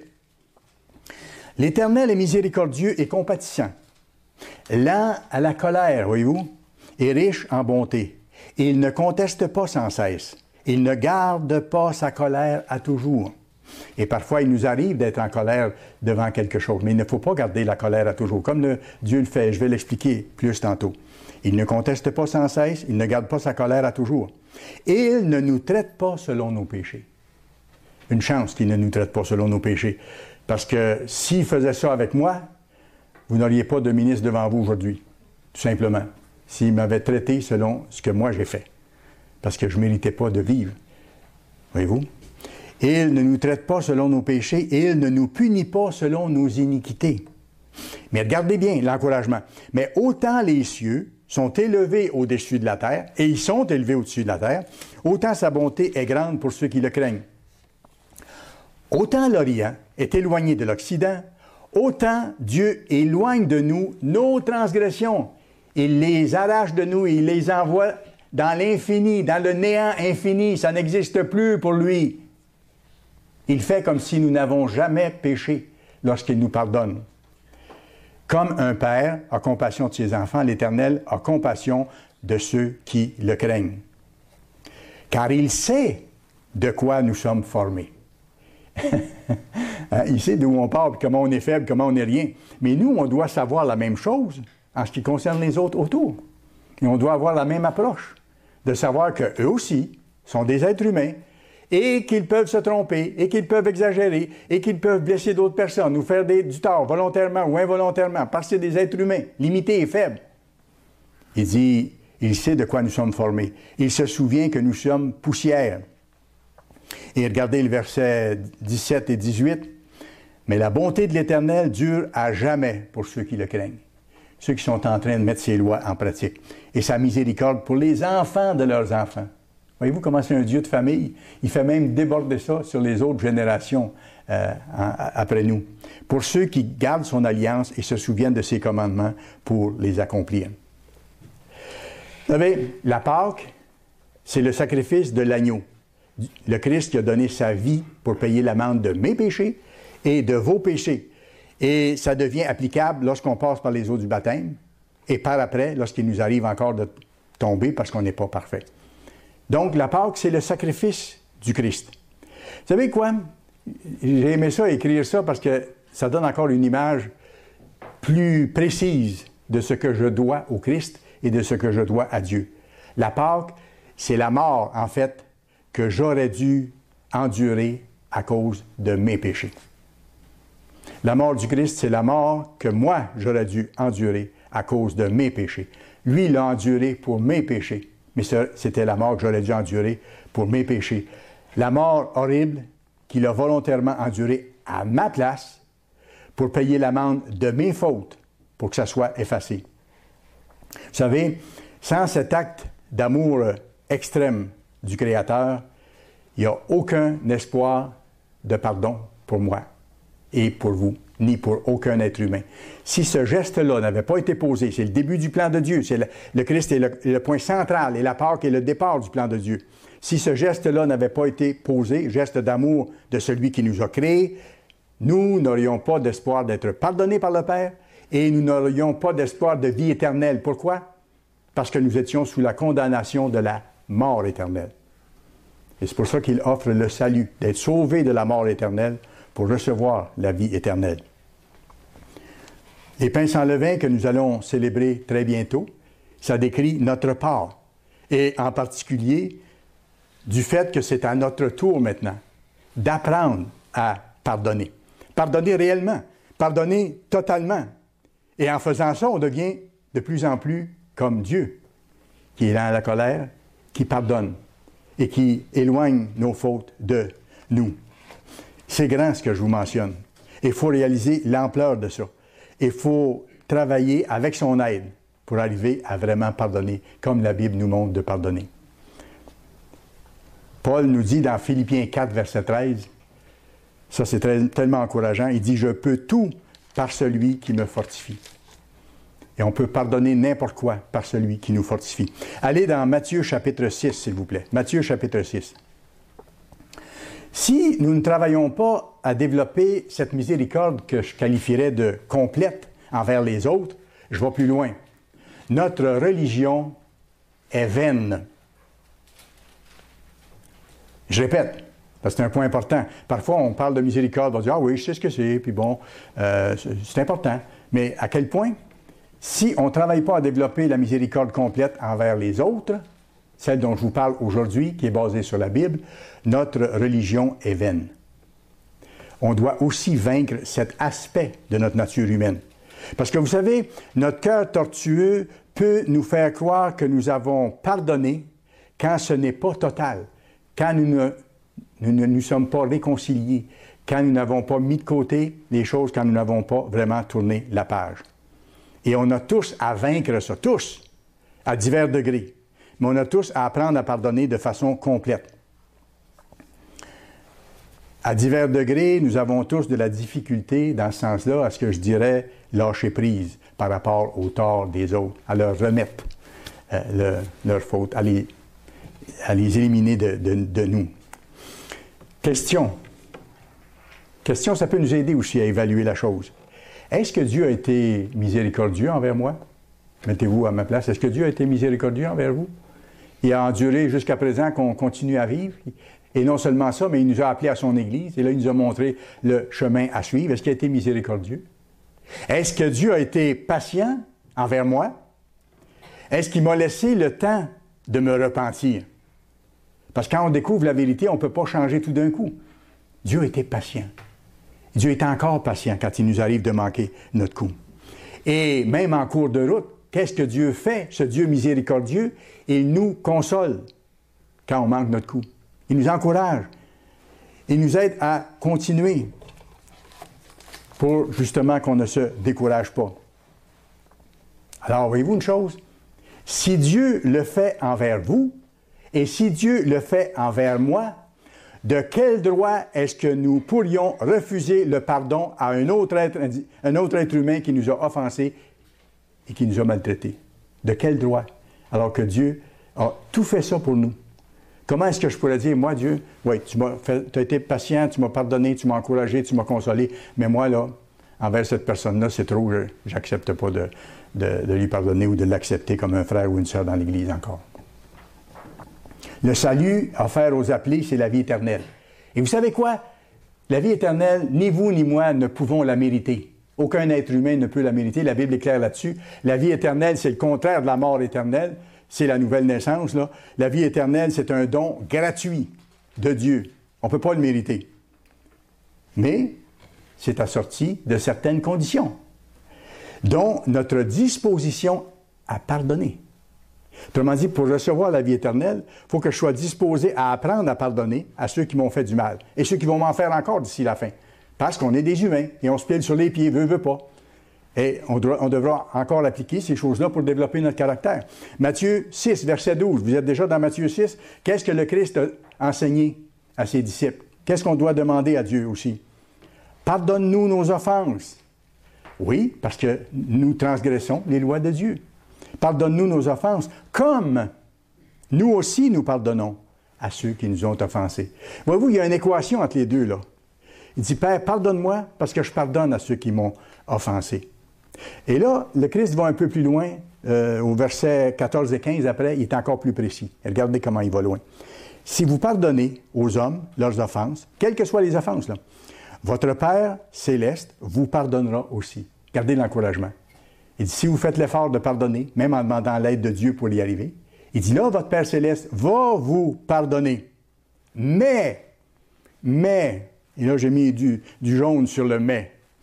« L'Éternel est miséricordieux et compatissant, lent à la colère, voyez-vous, et riche en bonté. Il ne conteste pas sans cesse. Il ne garde pas sa colère à toujours. » Et parfois, il nous arrive d'être en colère devant quelque chose, mais il ne faut pas garder la colère à toujours, comme Dieu le fait. Je vais l'expliquer plus tantôt. Il ne conteste pas sans cesse, il ne garde pas sa colère à toujours. Et il ne nous traite pas selon nos péchés. Une chance qu'il ne nous traite pas selon nos péchés. Parce que s'il faisait ça avec moi, vous n'auriez pas de ministre devant vous aujourd'hui, tout simplement. S'il m'avait traité selon ce que moi j'ai fait. Parce que je ne méritais pas de vivre. Voyez-vous? Et il ne nous traite pas selon nos péchés, et il ne nous punit pas selon nos iniquités. Mais regardez bien l'encouragement. Mais autant les cieux sont élevés au-dessus de la terre, et ils sont élevés au-dessus de la terre, autant sa bonté est grande pour ceux qui le craignent. Autant l'Orient est éloigné de l'Occident, autant Dieu éloigne de nous nos transgressions. Il les arrache de nous et il les envoie dans l'infini, dans le néant infini. Ça n'existe plus pour lui. Il fait comme si nous n'avons jamais péché lorsqu'il nous pardonne. Comme un père a compassion de ses enfants, l'Éternel a compassion de ceux qui le craignent. Car il sait de quoi nous sommes formés. Il sait d'où on part, comment on est faible, comment on n'est rien. Mais nous, on doit savoir la même chose en ce qui concerne les autres autour. Et on doit avoir la même approche, de savoir qu'eux aussi sont des êtres humains et qu'ils peuvent se tromper, et qu'ils peuvent exagérer, et qu'ils peuvent blesser d'autres personnes, nous faire du tort, volontairement ou involontairement, parce que c'est des êtres humains, limités et faibles. Il dit, il sait de quoi nous sommes formés. Il se souvient que nous sommes poussière. Et regardez le verset 17 et 18. « Mais la bonté de l'Éternel dure à jamais pour ceux qui le craignent. » Ceux qui sont en train de mettre ses lois en pratique. Et sa miséricorde pour les enfants de leurs enfants. Voyez-vous comment c'est un Dieu de famille? Il fait même déborder ça sur les autres générations après nous. Pour ceux qui gardent son alliance et se souviennent de ses commandements pour les accomplir. Vous savez, la Pâque, c'est le sacrifice de l'agneau. Le Christ qui a donné sa vie pour payer l'amende de mes péchés et de vos péchés. Et ça devient applicable lorsqu'on passe par les eaux du baptême et par après, lorsqu'il nous arrive encore de tomber parce qu'on n'est pas parfait. Donc, la Pâque, c'est le sacrifice du Christ. Vous savez quoi? J'ai aimé ça, écrire ça, parce que ça donne encore une image plus précise de ce que je dois au Christ et de ce que je dois à Dieu. La Pâque, c'est la mort, en fait, que j'aurais dû endurer à cause de mes péchés. La mort du Christ, c'est la mort que moi, j'aurais dû endurer à cause de mes péchés. Lui, il l'a enduré pour mes péchés. Mais c'était la mort que j'aurais dû endurer pour mes péchés. La mort horrible qu'il a volontairement endurée à ma place pour payer l'amende de mes fautes, pour que ça soit effacé. Vous savez, sans cet acte d'amour extrême du Créateur, il n'y a aucun espoir de pardon pour moi et pour vous, ni pour aucun être humain. Si ce geste-là n'avait pas été posé, c'est le début du plan de Dieu, c'est le Christ est le point central, et la Pâque est le départ du plan de Dieu. Si ce geste-là n'avait pas été posé, geste d'amour de celui qui nous a créés, nous n'aurions pas d'espoir d'être pardonnés par le Père, et nous n'aurions pas d'espoir de vie éternelle. Pourquoi? Parce que nous étions sous la condamnation de la mort éternelle. Et c'est pour ça qu'il offre le salut, d'être sauvé de la mort éternelle, pour recevoir la vie éternelle. Les pains sans levain que nous allons célébrer très bientôt, ça décrit notre part, et en particulier du fait que c'est à notre tour maintenant d'apprendre à pardonner. Pardonner réellement, pardonner totalement. Et en faisant ça, on devient de plus en plus comme Dieu, qui est dans la colère, qui pardonne et qui éloigne nos fautes de nous. C'est grand ce que je vous mentionne. Il faut réaliser l'ampleur de ça. Il faut travailler avec son aide pour arriver à vraiment pardonner, comme la Bible nous montre de pardonner. Paul nous dit dans Philippiens 4, verset 13, ça c'est tellement encourageant, il dit « Je peux tout par celui qui me fortifie ». Et on peut pardonner n'importe quoi par celui qui nous fortifie. Allez dans Matthieu chapitre 6, s'il vous plaît. Matthieu chapitre 6. Si nous ne travaillons pas à développer cette miséricorde que je qualifierais de complète envers les autres, je vais plus loin. Notre religion est vaine. Je répète, parce que c'est un point important. Parfois, on parle de miséricorde, on va dire « Ah oui, je sais ce que c'est, puis bon, c'est important. » Mais à quel point? Si on ne travaille pas à développer la miséricorde complète envers les autres, celle dont je vous parle aujourd'hui, qui est basée sur la Bible, notre religion est vaine. On doit aussi vaincre cet aspect de notre nature humaine. Parce que vous savez, notre cœur tortueux peut nous faire croire que nous avons pardonné quand ce n'est pas total, quand nous ne nous sommes pas réconciliés, quand nous n'avons pas mis de côté les choses, quand nous n'avons pas vraiment tourné la page. Et on a tous à vaincre ça, tous, à divers degrés. Mais on a tous à apprendre à pardonner de façon complète. À divers degrés, nous avons tous de la difficulté, dans ce sens-là, à ce que je dirais lâcher prise par rapport aux torts des autres, à leur remettre leurs fautes, à les éliminer de nous. Question, ça peut nous aider aussi à évaluer la chose. Est-ce que Dieu a été miséricordieux envers moi? Mettez-vous à ma place. Est-ce que Dieu a été miséricordieux envers vous? Il a enduré jusqu'à présent qu'on continue à vivre. Et non seulement ça, mais il nous a appelés à son Église. Et là, il nous a montré le chemin à suivre. Est-ce qu'il a été miséricordieux? Est-ce que Dieu a été patient envers moi? Est-ce qu'il m'a laissé le temps de me repentir? Parce que quand on découvre la vérité, on ne peut pas changer tout d'un coup. Dieu était patient. Dieu est encore patient quand il nous arrive de manquer notre coup. Et même en cours de route, qu'est-ce que Dieu fait, ce Dieu miséricordieux? Il nous console quand on manque notre coup. Il nous encourage. Il nous aide à continuer pour justement qu'on ne se décourage pas. Alors, voyez-vous une chose? Si Dieu le fait envers vous, et si Dieu le fait envers moi, de quel droit est-ce que nous pourrions refuser le pardon à un autre être humain qui nous a offensés et qui nous a maltraités? De quel droit? Alors que Dieu a tout fait ça pour nous. Comment est-ce que je pourrais dire, moi, Dieu, oui, tu as été patient, tu m'as pardonné, tu m'as encouragé, tu m'as consolé, mais moi, là, envers cette personne-là, c'est trop, j'accepte pas de lui pardonner ou de l'accepter comme un frère ou une sœur dans l'Église encore. Le salut offert aux appelés, c'est la vie éternelle. Et vous savez quoi? La vie éternelle, ni vous ni moi ne pouvons la mériter. Aucun être humain ne peut la mériter. La Bible est claire là-dessus. La vie éternelle, c'est le contraire de la mort éternelle. C'est la nouvelle naissance, là. La vie éternelle, c'est un don gratuit de Dieu. On ne peut pas le mériter. Mais c'est assorti de certaines conditions, dont notre disposition à pardonner. Autrement dit, pour recevoir la vie éternelle, il faut que je sois disposé à apprendre à pardonner à ceux qui m'ont fait du mal et ceux qui vont m'en faire encore d'ici la fin. Parce qu'on est des humains et on se pile sur les pieds, veut pas. Et on devra encore appliquer ces choses-là pour développer notre caractère. Matthieu 6, verset 12. Vous êtes déjà dans Matthieu 6. Qu'est-ce que le Christ a enseigné à ses disciples? Qu'est-ce qu'on doit demander à Dieu aussi? Pardonne-nous nos offenses. Oui, parce que nous transgressons les lois de Dieu. Pardonne-nous nos offenses, comme nous aussi nous pardonnons à ceux qui nous ont offensés. Voyez-vous, il y a une équation entre les deux, là. Il dit, Père, pardonne-moi parce que je pardonne à ceux qui m'ont offensé. Et là, le Christ va un peu plus loin, au verset 14 et 15 après, il est encore plus précis. Et regardez comment il va loin. Si vous pardonnez aux hommes leurs offenses, quelles que soient les offenses, là, votre Père céleste vous pardonnera aussi. Gardez l'encouragement. Il dit, si vous faites l'effort de pardonner, même en demandant l'aide de Dieu pour y arriver, il dit, là, votre Père céleste va vous pardonner. Mais, et là, j'ai mis du jaune sur le mais.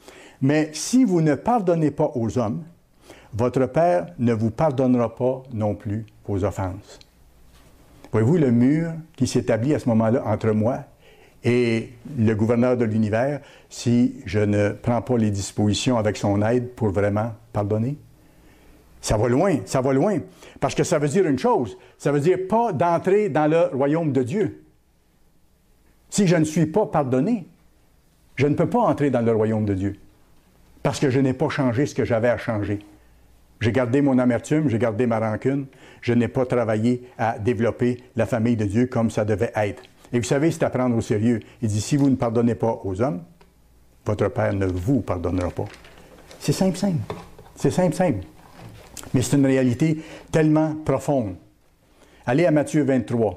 Mais si vous ne pardonnez pas aux hommes, votre Père ne vous pardonnera pas non plus vos offenses. Voyez-vous le mur qui s'établit à ce moment-là entre moi et le gouverneur de l'univers si je ne prends pas les dispositions avec son aide pour vraiment pardonner? Ça va loin, ça va loin. Parce que ça veut dire une chose, ça veut dire pas d'entrer dans le royaume de Dieu. Si je ne suis pas pardonné, je ne peux pas entrer dans le royaume de Dieu. Parce que je n'ai pas changé ce que j'avais à changer. J'ai gardé mon amertume, j'ai gardé ma rancune. Je n'ai pas travaillé à développer la famille de Dieu comme ça devait être. Et vous savez, c'est à prendre au sérieux. Il dit, si vous ne pardonnez pas aux hommes, votre Père ne vous pardonnera pas. C'est simple, simple. C'est simple, simple. Mais c'est une réalité tellement profonde. Allez à Matthieu 23.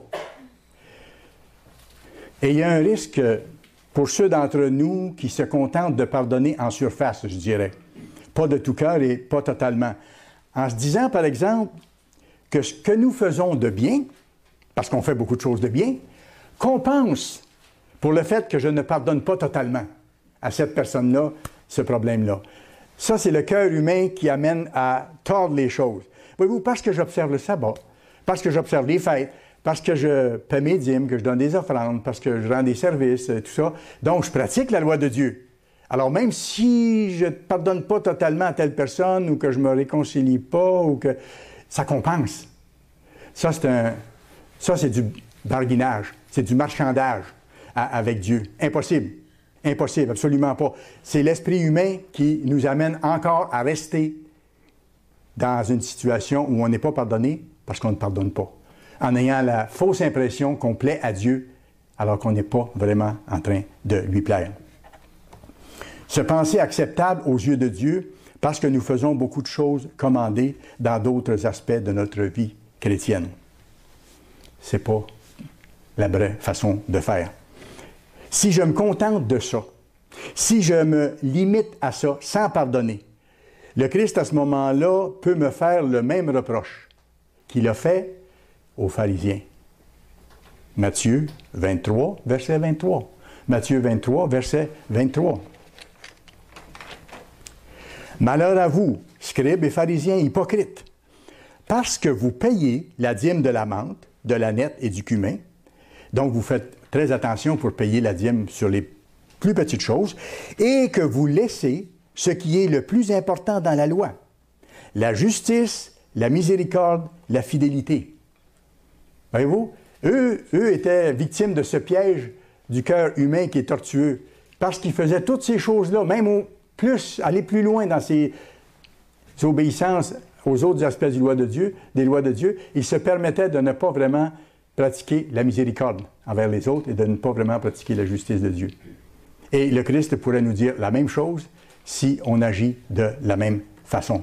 Et il y a un risque pour ceux d'entre nous qui se contentent de pardonner en surface, je dirais. Pas de tout cœur et pas totalement. En se disant, par exemple, que ce que nous faisons de bien, parce qu'on fait beaucoup de choses de bien, compense pour le fait que je ne pardonne pas totalement à cette personne-là ce problème-là. Ça, c'est le cœur humain qui amène à tordre les choses. Voyez-vous, parce que j'observe le sabbat, parce que j'observe les fêtes, parce que je paie mes dîmes, que je donne des offrandes, parce que je rends des services, tout ça, donc je pratique la loi de Dieu. Alors même si je ne pardonne pas totalement à telle personne ou que je ne me réconcilie pas ou que ça compense. Ça, c'est du barguinage, c'est du marchandage avec Dieu. Impossible. Impossible, absolument pas. C'est l'esprit humain qui nous amène encore à rester dans une situation où on n'est pas pardonné parce qu'on ne pardonne pas. En ayant la fausse impression qu'on plaît à Dieu alors qu'on n'est pas vraiment en train de lui plaire. Se penser acceptable aux yeux de Dieu parce que nous faisons beaucoup de choses commandées dans d'autres aspects de notre vie chrétienne. Ce n'est pas la vraie façon de faire. Si je me contente de ça, si je me limite à ça sans pardonner, le Christ à ce moment-là peut me faire le même reproche qu'il a fait aux pharisiens. Matthieu 23, verset 23. Matthieu 23, verset 23. Malheur à vous, scribes et pharisiens hypocrites, parce que vous payez la dîme de la menthe, de la nette et du cumin. Donc, vous faites très attention pour payer la dîme sur les plus petites choses, et que vous laissez ce qui est le plus important dans la loi, la justice, la miséricorde, la fidélité. Voyez-vous, eux étaient victimes de ce piège du cœur humain qui est tortueux, parce qu'ils faisaient toutes ces choses-là, même aller plus loin dans ses obéissances aux autres aspects des lois de Dieu, ils se permettaient de ne pas vraiment pratiquer la miséricorde envers les autres et de ne pas vraiment pratiquer la justice de Dieu. Et le Christ pourrait nous dire la même chose si on agit de la même façon.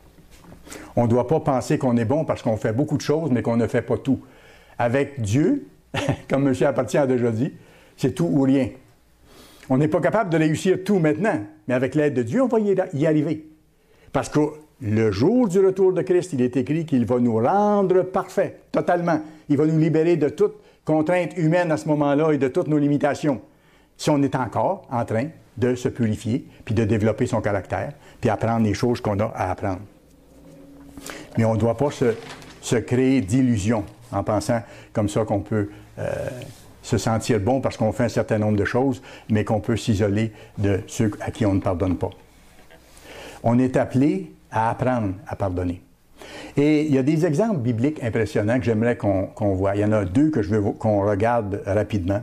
On ne doit pas penser qu'on est bon parce qu'on fait beaucoup de choses, mais qu'on ne fait pas tout. Avec Dieu, comme M. Appartient a déjà dit, c'est tout ou rien. On n'est pas capable de réussir tout maintenant, mais avec l'aide de Dieu, on va y arriver. Parce que le jour du retour de Christ, il est écrit qu'il va nous rendre parfaits, totalement. Il va nous libérer de toute contrainte humaine à ce moment-là et de toutes nos limitations. Si on est encore en train de se purifier, puis de développer son caractère, puis apprendre les choses qu'on a à apprendre. Mais on ne doit pas se créer d'illusions en pensant comme ça qu'on peut se sentir bon parce qu'on fait un certain nombre de choses, mais qu'on peut s'isoler de ceux à qui on ne pardonne pas. On est appelé à apprendre à pardonner. Et il y a des exemples bibliques impressionnants que j'aimerais qu'on voit. Il y en a deux que je veux qu'on regarde rapidement.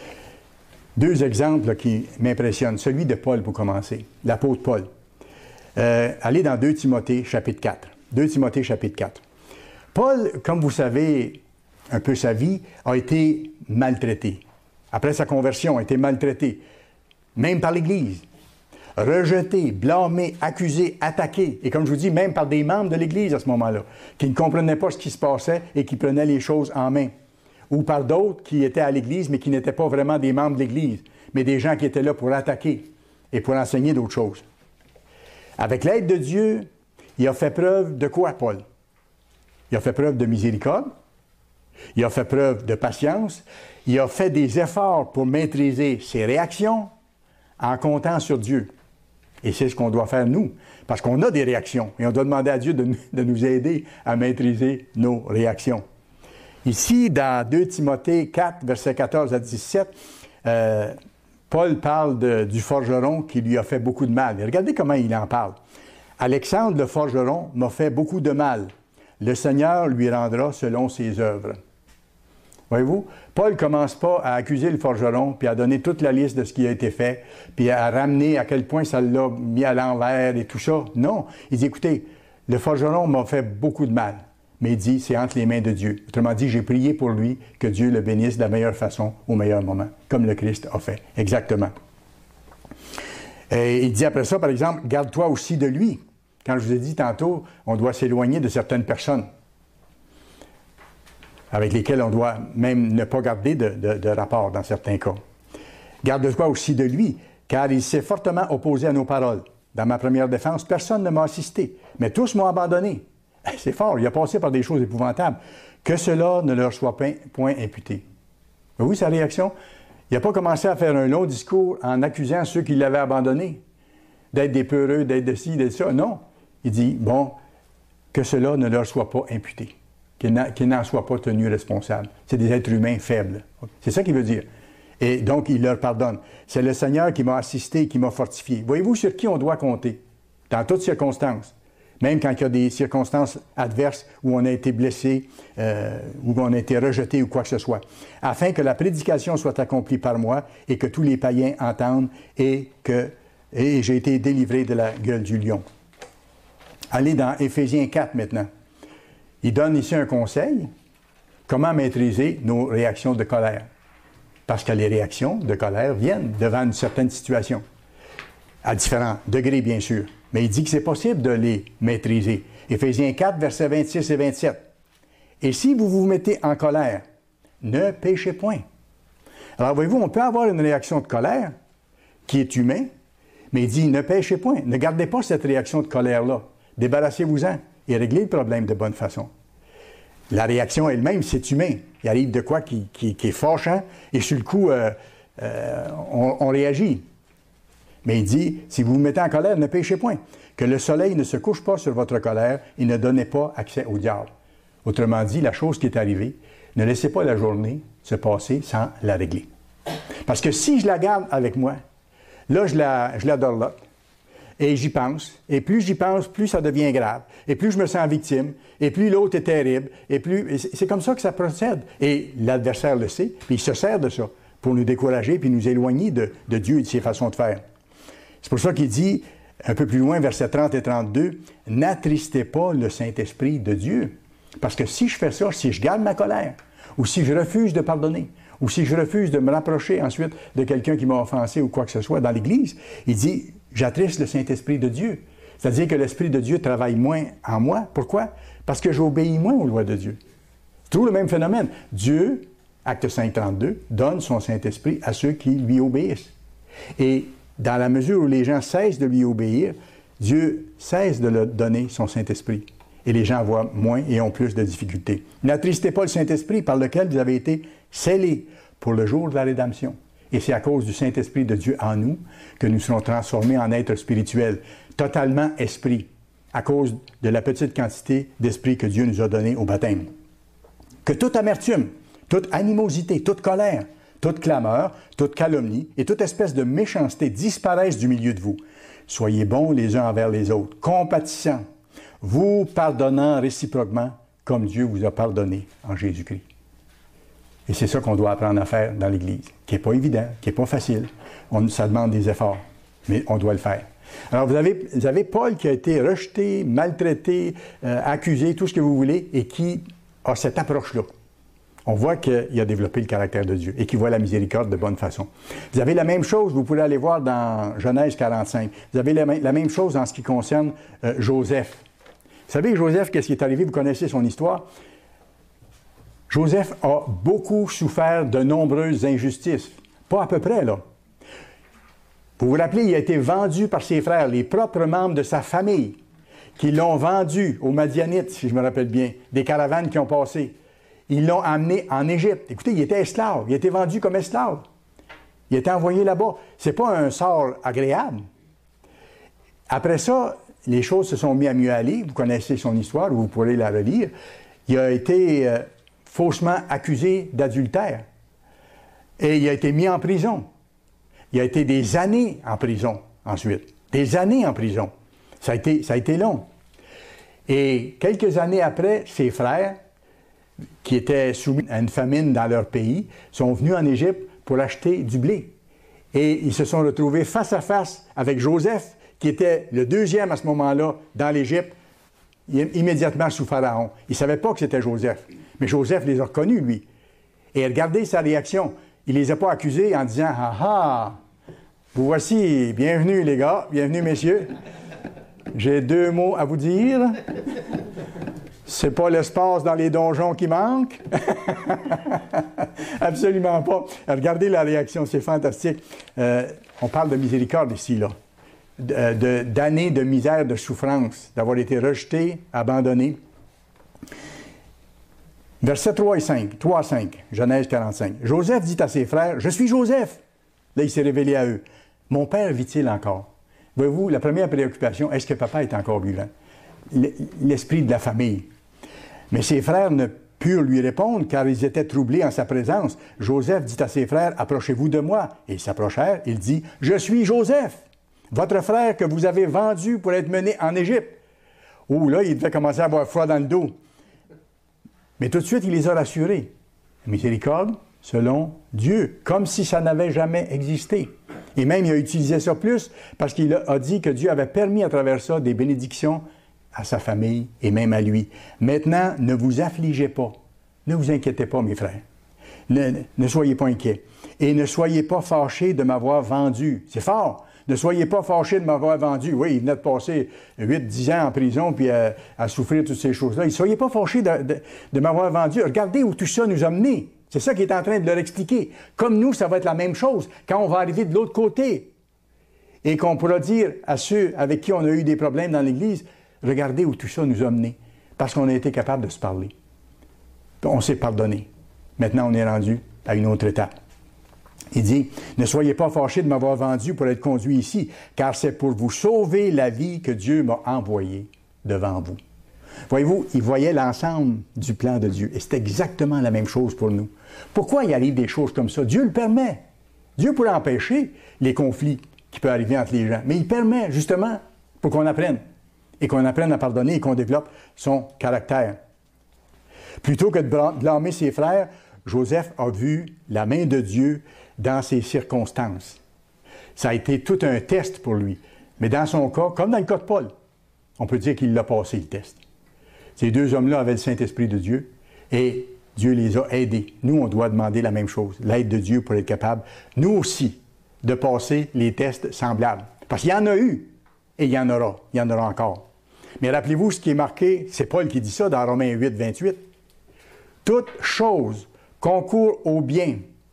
Deux exemples là, qui m'impressionnent. Celui de Paul pour commencer, l'apôtre Paul. Allez dans 2 Timothée chapitre 4. 2 Timothée chapitre 4. Paul, comme vous savez un peu sa vie, a été maltraité. Après sa conversion, a été maltraité, même par l'Église. Rejeté, blâmé, accusé, attaqué. Et comme je vous dis, même par des membres de l'Église à ce moment-là, qui ne comprenaient pas ce qui se passait et qui prenaient les choses en main. Ou par d'autres qui étaient à l'Église, mais qui n'étaient pas vraiment des membres de l'Église, mais des gens qui étaient là pour attaquer et pour enseigner d'autres choses. Avec l'aide de Dieu, il a fait preuve de quoi, Paul? Il a fait preuve de miséricorde, il a fait preuve de patience, il a fait des efforts pour maîtriser ses réactions en comptant sur Dieu. Et c'est ce qu'on doit faire, nous, parce qu'on a des réactions. Et on doit demander à Dieu de nous aider à maîtriser nos réactions. Ici, dans 2 Timothée 4, versets 14 à 17, Paul parle du forgeron qui lui a fait beaucoup de mal. Et regardez comment il en parle. « Alexandre le forgeron m'a fait beaucoup de mal. Le Seigneur lui rendra selon ses œuvres. » Voyez-vous, Paul ne commence pas à accuser le forgeron, puis à donner toute la liste de ce qui a été fait, puis à ramener à quel point ça l'a mis à l'envers et tout ça. Non, il dit, écoutez, le forgeron m'a fait beaucoup de mal, mais il dit, c'est entre les mains de Dieu. Autrement dit, j'ai prié pour lui, que Dieu le bénisse de la meilleure façon, au meilleur moment, comme le Christ a fait. Exactement. Et il dit après ça, par exemple, garde-toi aussi de lui. Quand je vous ai dit tantôt, on doit s'éloigner de certaines personnes avec lesquels on doit même ne pas garder de rapport dans certains cas. Garde-toi aussi de lui, car il s'est fortement opposé à nos paroles. Dans ma première défense, personne ne m'a assisté, mais tous m'ont abandonné. C'est fort, il a passé par des choses épouvantables. Que cela ne leur soit point imputé. Oui, sa réaction, il n'a pas commencé à faire un long discours en accusant ceux qui l'avaient abandonné, d'être des peureux, d'être de ci, d'être ça. Non, il dit, bon, que cela ne leur soit pas imputé. Qu'ils n'en soient pas tenus responsables. C'est des êtres humains faibles. C'est ça qu'il veut dire. Et donc, il leur pardonne. C'est le Seigneur qui m'a assisté, qui m'a fortifié. Voyez-vous sur qui on doit compter? Dans toutes circonstances. Même quand il y a des circonstances adverses où on a été blessé, où on a été rejeté ou quoi que ce soit. Afin que la prédication soit accomplie par moi et que tous les païens entendent et j'ai été délivré de la gueule du lion. Allez dans Éphésiens 4 maintenant. Il donne ici un conseil, comment maîtriser nos réactions de colère. Parce que les réactions de colère viennent devant une certaine situation, à différents degrés bien sûr. Mais il dit que c'est possible de les maîtriser. Éphésiens 4, versets 26 et 27. « Et si vous vous mettez en colère, ne péchez point. » Alors voyez-vous, on peut avoir une réaction de colère qui est humaine, mais il dit « ne péchez point. » Ne gardez pas cette réaction de colère-là. Débarrassez-vous-en. Et régler le problème de bonne façon. La réaction elle-même, c'est humain. Il arrive de quoi qui est fâchant, et sur le coup, on réagit. Mais il dit, si vous vous mettez en colère, ne péchez point. Que le soleil ne se couche pas sur votre colère et ne donnez pas accès au diable. Autrement dit, la chose qui est arrivée, ne laissez pas la journée se passer sans la régler. Parce que si je la garde avec moi, là, je la dorlote. Et j'y pense, et plus j'y pense, plus ça devient grave, et plus je me sens victime, et plus l'autre est terrible, et c'est comme ça que ça procède. Et l'adversaire le sait, puis il se sert de ça pour nous décourager, puis nous éloigner de Dieu et de ses façons de faire. C'est pour ça qu'il dit, un peu plus loin, versets 30 et 32, « N'attristez pas le Saint-Esprit de Dieu. » Parce que si je fais ça, si je garde ma colère, ou si je refuse de pardonner, ou si je refuse de me rapprocher ensuite de quelqu'un qui m'a offensé ou quoi que ce soit dans l'Église, il dit, j'attriste le Saint-Esprit de Dieu. C'est-à-dire que l'Esprit de Dieu travaille moins en moi. Pourquoi? Parce que j'obéis moins aux lois de Dieu. C'est toujours le même phénomène. Dieu, acte 5, 32, donne son Saint-Esprit à ceux qui lui obéissent. Et dans la mesure où les gens cessent de lui obéir, Dieu cesse de leur donner son Saint-Esprit. Et les gens voient moins et ont plus de difficultés. N'attristez pas le Saint-Esprit par lequel vous avez été scellés pour le jour de la rédemption. Et c'est à cause du Saint-Esprit de Dieu en nous que nous serons transformés en êtres spirituels, totalement esprits, à cause de la petite quantité d'esprit que Dieu nous a donné au baptême. Que toute amertume, toute animosité, toute colère, toute clameur, toute calomnie et toute espèce de méchanceté disparaissent du milieu de vous. Soyez bons les uns envers les autres, compatissants, vous pardonnant réciproquement comme Dieu vous a pardonné en Jésus-Christ. Et c'est ça qu'on doit apprendre à faire dans l'Église, qui n'est pas évident, qui n'est pas facile. Ça demande des efforts, mais on doit le faire. Alors, vous avez Paul qui a été rejeté, maltraité, accusé, tout ce que vous voulez, et qui a cette approche-là. On voit qu'il a développé le caractère de Dieu et qu'il voit la miséricorde de bonne façon. Vous avez la même chose, vous pourrez aller voir dans Genèse 45. Vous avez la même chose en ce qui concerne Joseph. Vous savez, Joseph, qu'est-ce qui est arrivé? Vous connaissez son histoire. Joseph a beaucoup souffert de nombreuses injustices. Pas à peu près, là. Vous vous rappelez, il a été vendu par ses frères, les propres membres de sa famille, qui l'ont vendu aux Madianites, si je me rappelle bien, des caravanes qui ont passé. Ils l'ont amené en Égypte. Écoutez, il était esclave. Il a été vendu comme esclave. Il a été envoyé là-bas. Ce n'est pas un sort agréable. Après ça, les choses se sont mises à mieux aller. Vous connaissez son histoire, vous pourrez la relire. Il a été faussement accusé d'adultère. Et il a été mis en prison. Il a été des années en prison ensuite. Des années en prison. Ça a été long. Et quelques années après, ses frères, qui étaient soumis à une famine dans leur pays, sont venus en Égypte pour acheter du blé. Et ils se sont retrouvés face à face avec Joseph, qui était le deuxième à ce moment-là dans l'Égypte, immédiatement sous Pharaon. Ils ne savaient pas que c'était Joseph. Mais Joseph les a reconnus, lui. Et regardez sa réaction. Il ne les a pas accusés en disant « Ah ah, vous voici, bienvenue les gars, bienvenue messieurs. J'ai 2 mots à vous dire. C'est pas l'espace dans les donjons qui manque. » Absolument pas. Regardez la réaction, c'est fantastique. On parle de miséricorde ici, là. D'années de misère, de souffrance, d'avoir été rejeté, abandonné. Versets 3 à 5, Genèse 45. Joseph dit à ses frères, « Je suis Joseph. » Là, il s'est révélé à eux. « Mon père vit-il encore? » Voyez-vous, la première préoccupation, est-ce que papa est encore vivant? L'esprit de la famille. Mais ses frères ne purent lui répondre, car ils étaient troublés en sa présence. Joseph dit à ses frères, « Approchez-vous de moi. » Et ils s'approchèrent. Il dit, « Je suis Joseph, votre frère que vous avez vendu pour être mené en Égypte. » Oh, là, il devait commencer à avoir froid dans le dos. Mais tout de suite, il les a rassurés. Miséricorde selon Dieu, comme si ça n'avait jamais existé. Et même, il a utilisé ça plus parce qu'il a dit que Dieu avait permis à travers ça des bénédictions à sa famille et même à lui. Maintenant, ne vous affligez pas. Ne vous inquiétez pas, mes frères. Ne soyez pas inquiets. Et ne soyez pas fâchés de m'avoir vendu. C'est fort. Ne soyez pas fâchés de m'avoir vendu. Oui, il venait de passer 8-10 ans en prison puis à souffrir toutes ces choses-là. Ne soyez pas fâchés de m'avoir vendu. Regardez où tout ça nous a menés. C'est ça qu'il est en train de leur expliquer. Comme nous, ça va être la même chose quand on va arriver de l'autre côté. Et qu'on pourra dire à ceux avec qui on a eu des problèmes dans l'Église, regardez où tout ça nous a menés. Parce qu'on a été capable de se parler. On s'est pardonné. Maintenant, on est rendu à une autre étape. Il dit, « Ne soyez pas fâchés de m'avoir vendu pour être conduit ici, car c'est pour vous sauver la vie que Dieu m'a envoyé devant vous. » Voyez-vous, il voyait l'ensemble du plan de Dieu. Et c'est exactement la même chose pour nous. Pourquoi il arrive des choses comme ça? Dieu le permet. Dieu pourrait empêcher les conflits qui peuvent arriver entre les gens. Mais il permet, justement, pour qu'on apprenne. Et qu'on apprenne à pardonner et qu'on développe son caractère. Plutôt que de blâmer ses frères, Joseph a vu la main de Dieu dans ces circonstances. Ça a été tout un test pour lui. Mais dans son cas, comme dans le cas de Paul, on peut dire qu'il l'a passé, le test. Ces 2 hommes-là avaient le Saint-Esprit de Dieu et Dieu les a aidés. Nous, on doit demander la même chose, l'aide de Dieu pour être capable, nous aussi, de passer les tests semblables. Parce qu'il y en a eu et il y en aura encore. Mais rappelez-vous ce qui est marqué, c'est Paul qui dit ça dans Romains 8, 28. Toute chose concourt au bien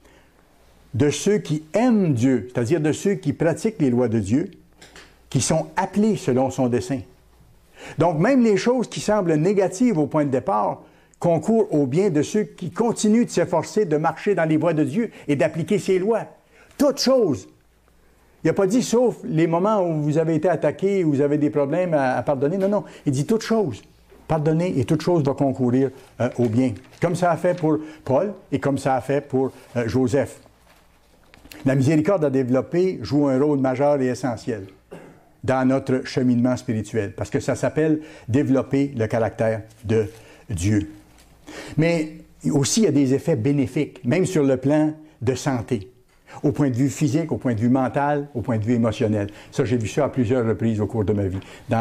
de ceux qui aiment Dieu, c'est-à-dire de ceux qui pratiquent les lois de Dieu, qui sont appelés selon son dessein. Donc, même les choses qui semblent négatives au point de départ concourent au bien de ceux qui continuent de s'efforcer de marcher dans les voies de Dieu et d'appliquer ses lois. Toutes choses. Il n'a pas dit sauf les moments où vous avez été attaqué, où vous avez des problèmes à pardonner. Non, non. Il dit toutes choses. Pardonner et toute chose va concourir au bien. Comme ça a fait pour Paul et comme ça a fait pour Joseph. La miséricorde à développer joue un rôle majeur et essentiel dans notre cheminement spirituel, parce que ça s'appelle développer le caractère de Dieu. Mais aussi, il y a des effets bénéfiques, même sur le plan de santé, au point de vue physique, au point de vue mental, au point de vue émotionnel. Ça, j'ai vu ça à plusieurs reprises au cours de ma vie,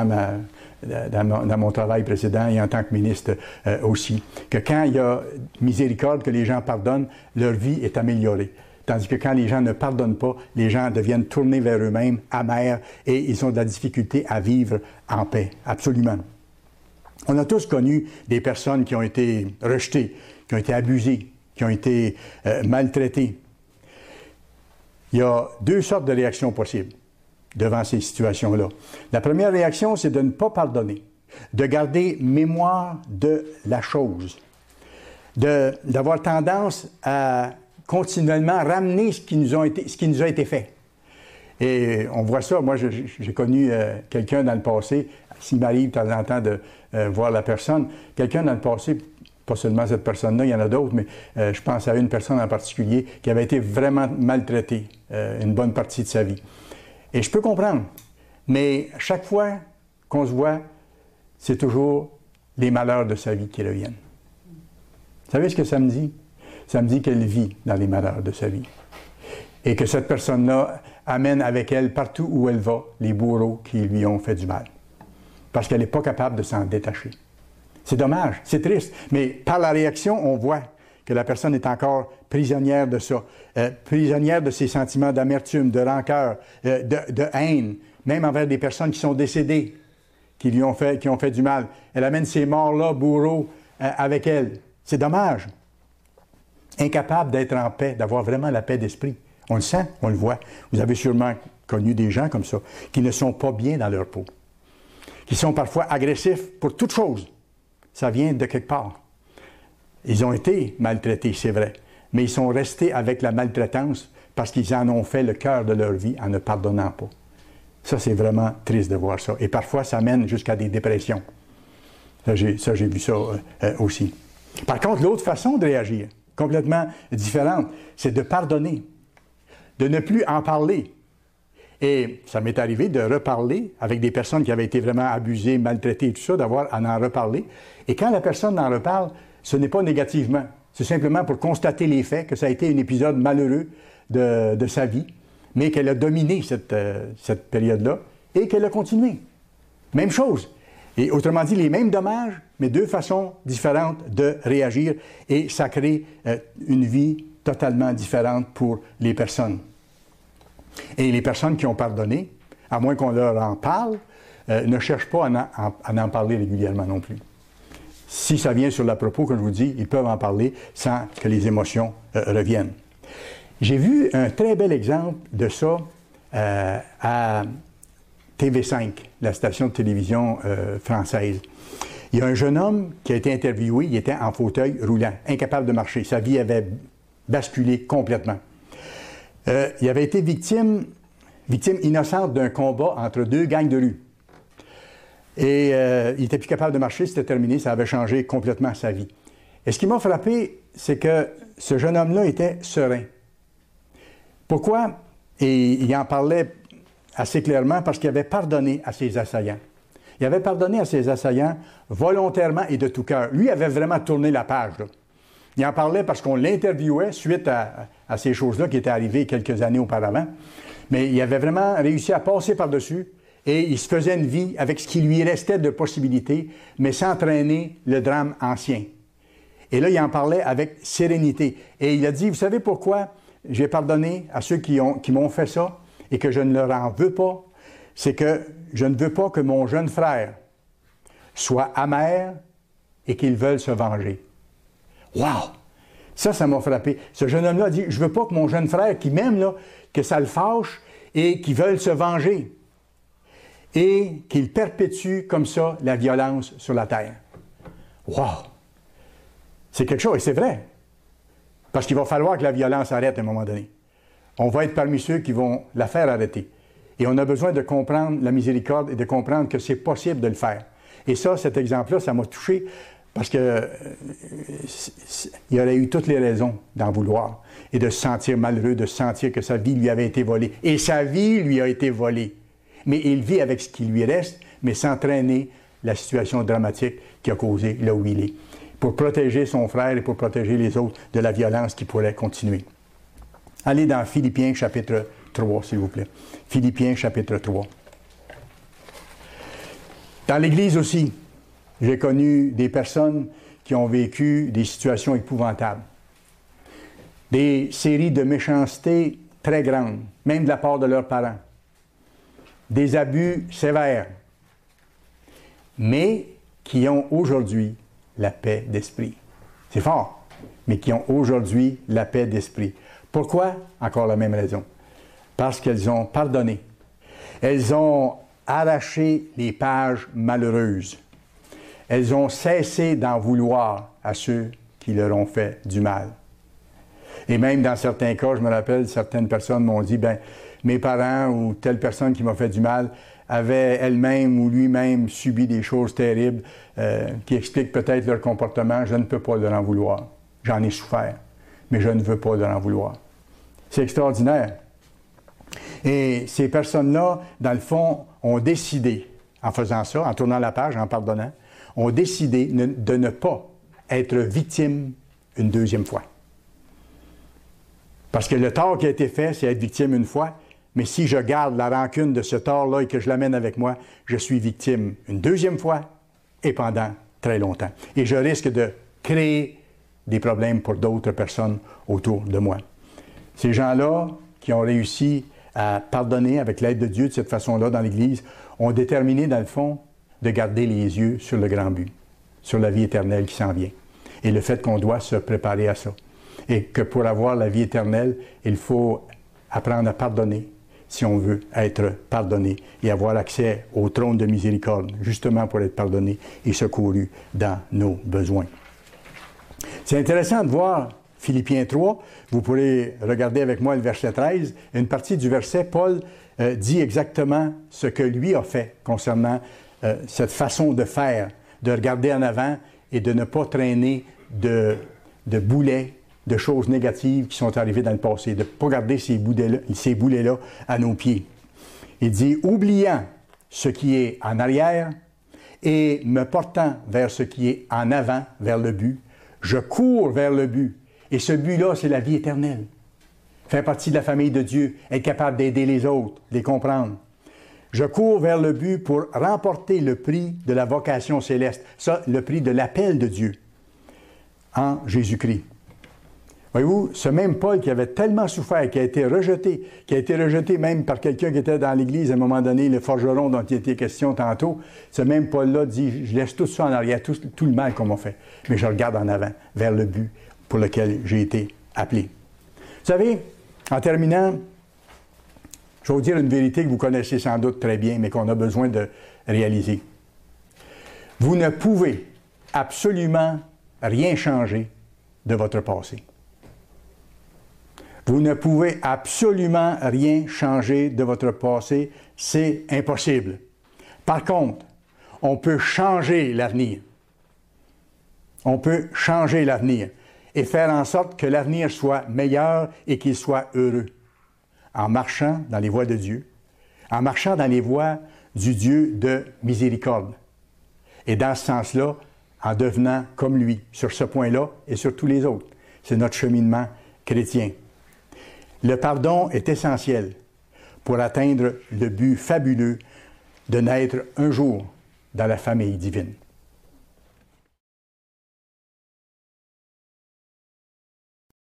dans mon travail précédent et en tant que ministre aussi, que quand il y a miséricorde, que les gens pardonnent, leur vie est améliorée. Tandis que quand les gens ne pardonnent pas, les gens deviennent tournés vers eux-mêmes, amers, et ils ont de la difficulté à vivre en paix. Absolument. On a tous connu des personnes qui ont été rejetées, qui ont été abusées, qui ont été maltraitées. Il y a 2 sortes de réactions possibles devant ces situations-là. La première réaction, c'est de ne pas pardonner, de garder mémoire de la chose, d'avoir tendance à continuellement ramener ce qui nous a été fait. Et on voit ça. Moi, j'ai connu quelqu'un dans le passé, s'il m'arrive de temps en temps de voir la personne, quelqu'un dans le passé, pas seulement cette personne-là, il y en a d'autres, mais je pense à une personne en particulier qui avait été vraiment maltraitée une bonne partie de sa vie. Et je peux comprendre, mais chaque fois qu'on se voit, c'est toujours les malheurs de sa vie qui reviennent. Vous savez ce que ça me dit? Ça me dit qu'elle vit dans les malheurs de sa vie. Et que cette personne-là amène avec elle, partout où elle va, les bourreaux qui lui ont fait du mal. Parce qu'elle n'est pas capable de s'en détacher. C'est dommage, c'est triste, mais par la réaction, on voit que la personne est encore prisonnière de ça, prisonnière de ses sentiments d'amertume, de rancœur, de haine, même envers des personnes qui sont décédées, qui ont fait du mal. Elle amène ces morts-là, bourreaux, avec elle. C'est dommage. Incapable d'être en paix, d'avoir vraiment la paix d'esprit. On le sent, on le voit. Vous avez sûrement connu des gens comme ça, qui ne sont pas bien dans leur peau, qui sont parfois agressifs pour toute chose. Ça vient de quelque part. Ils ont été maltraités, c'est vrai, mais ils sont restés avec la maltraitance parce qu'ils en ont fait le cœur de leur vie en ne pardonnant pas. Ça, c'est vraiment triste de voir ça. Et parfois, ça mène jusqu'à des dépressions. Ça, j'ai vu ça aussi. Par contre, l'autre façon de réagir, complètement différente, c'est de pardonner, de ne plus en parler. Et ça m'est arrivé de reparler avec des personnes qui avaient été vraiment abusées, maltraitées et tout ça, d'avoir à en reparler. Et quand la personne en reparle, ce n'est pas négativement. C'est simplement pour constater les faits, que ça a été un épisode malheureux de sa vie, mais qu'elle a dominé cette période-là et qu'elle a continué. Même chose. Et autrement dit, les mêmes dommages, mais deux façons différentes de réagir. Et ça crée une vie totalement différente pour les personnes. Et les personnes qui ont pardonné, à moins qu'on leur en parle, ne cherchent pas à en parler régulièrement non plus. Si ça vient sur l'à propos, comme je vous dis, ils peuvent en parler sans que les émotions reviennent. J'ai vu un très bel exemple de ça à TV5, la station de télévision française. Il y a un jeune homme qui a été interviewé, il était en fauteuil roulant, incapable de marcher. Sa vie avait basculé complètement. Il avait été victime innocente d'un combat entre deux gangs de rue. Et il n'était plus capable de marcher, c'était terminé, ça avait changé complètement sa vie. Et ce qui m'a frappé, c'est que ce jeune homme-là était serein. Pourquoi? Et il en parlait assez clairement parce qu'il avait pardonné à ses assaillants. Il avait pardonné à ses assaillants volontairement et de tout cœur. Lui avait vraiment tourné la page, là. Il en parlait parce qu'on l'interviewait suite à ces choses-là qui étaient arrivées quelques années auparavant. Mais il avait vraiment réussi à passer par-dessus et il se faisait une vie avec ce qui lui restait de possibilités, mais sans traîner le drame ancien. Et là, il en parlait avec sérénité. Et il a dit, vous savez pourquoi j'ai pardonné à ceux qui m'ont fait ça et que je ne leur en veux pas? C'est que je ne veux pas que mon jeune frère soit amer et qu'il veuille se venger. Wow! Ça m'a frappé. Ce jeune homme-là a dit, je ne veux pas que mon jeune frère qui m'aime, là, que ça le fâche et qu'il veuille se venger. Et qu'il perpétue comme ça la violence sur la terre. Wow! C'est quelque chose, et c'est vrai. Parce qu'il va falloir que la violence arrête à un moment donné. On va être parmi ceux qui vont la faire arrêter. Et on a besoin de comprendre la miséricorde et de comprendre que c'est possible de le faire. Et ça, cet exemple-là, ça m'a touché parce que il aurait eu toutes les raisons d'en vouloir et de se sentir malheureux, de se sentir que sa vie lui avait été volée. Et sa vie lui a été volée. Mais il vit avec ce qui lui reste, mais sans traîner la situation dramatique qui a causé là où il est. Pour protéger son frère et pour protéger les autres de la violence qui pourrait continuer. Allez dans Philippiens chapitre 3, s'il vous plaît. Philippiens chapitre 3. Dans l'Église aussi, j'ai connu des personnes qui ont vécu des situations épouvantables. Des séries de méchanceté très grandes, même de la part de leurs parents. Des abus sévères, mais qui ont aujourd'hui la paix d'esprit. C'est fort, mais qui ont aujourd'hui la paix d'esprit. Pourquoi? Encore la même raison. Parce qu'elles ont pardonné. Elles ont arraché les pages malheureuses. Elles ont cessé d'en vouloir à ceux qui leur ont fait du mal. Et même dans certains cas, je me rappelle, certaines personnes m'ont dit, ben, mes parents ou telle personne qui m'a fait du mal avait elle-même ou lui-même subi des choses terribles qui expliquent peut-être leur comportement. Je ne peux pas leur en vouloir. J'en ai souffert, mais je ne veux pas leur en vouloir. C'est extraordinaire. Et ces personnes-là, dans le fond, ont décidé, en faisant ça, en tournant la page, en pardonnant, ont décidé de ne pas être victimes une deuxième fois. Parce que le tort qui a été fait, c'est être victime une fois, mais si je garde la rancune de ce tort-là et que je l'amène avec moi, je suis victime une deuxième fois et pendant très longtemps. Et je risque de créer des problèmes pour d'autres personnes autour de moi. Ces gens-là qui ont réussi à pardonner avec l'aide de Dieu de cette façon-là dans l'Église ont déterminé, dans le fond, de garder les yeux sur le grand but, sur la vie éternelle qui s'en vient. Et le fait qu'on doit se préparer à ça. Et que pour avoir la vie éternelle, il faut apprendre à pardonner si on veut être pardonné et avoir accès au trône de miséricorde, justement pour être pardonné et secouru dans nos besoins. C'est intéressant de voir Philippiens 3. Vous pourrez regarder avec moi le verset 13. Une partie du verset, Paul dit exactement ce que lui a fait concernant cette façon de faire, de regarder en avant et de ne pas traîner de boulets, de choses négatives qui sont arrivées dans le passé, de ne pas garder ces boulets-là à nos pieds. Il dit, oubliant ce qui est en arrière et me portant vers ce qui est en avant, vers le but, je cours vers le but. Et ce but-là, c'est la vie éternelle. Faire partie de la famille de Dieu, être capable d'aider les autres, les comprendre. Je cours vers le but pour remporter le prix de la vocation céleste. Ça, le prix de l'appel de Dieu en Jésus-Christ. Voyez-vous, ce même Paul qui avait tellement souffert, qui a été rejeté même par quelqu'un qui était dans l'Église à un moment donné, le forgeron dont il était question tantôt, ce même Paul-là dit, je laisse tout ça en arrière, tout le mal qu'on m'a fait, mais je regarde en avant, vers le but pour lequel j'ai été appelé. Vous savez, en terminant, je vais vous dire une vérité que vous connaissez sans doute très bien, mais qu'on a besoin de réaliser. Vous ne pouvez absolument rien changer de votre passé. Vous ne pouvez absolument rien changer de votre passé, c'est impossible. Par contre, on peut changer l'avenir. On peut changer l'avenir et faire en sorte que l'avenir soit meilleur et qu'il soit heureux. En marchant dans les voies de Dieu, en marchant dans les voies du Dieu de miséricorde. Et dans ce sens-là, en devenant comme lui, sur ce point-là et sur tous les autres. C'est notre cheminement chrétien. Le pardon est essentiel pour atteindre le but fabuleux de naître un jour dans la famille divine.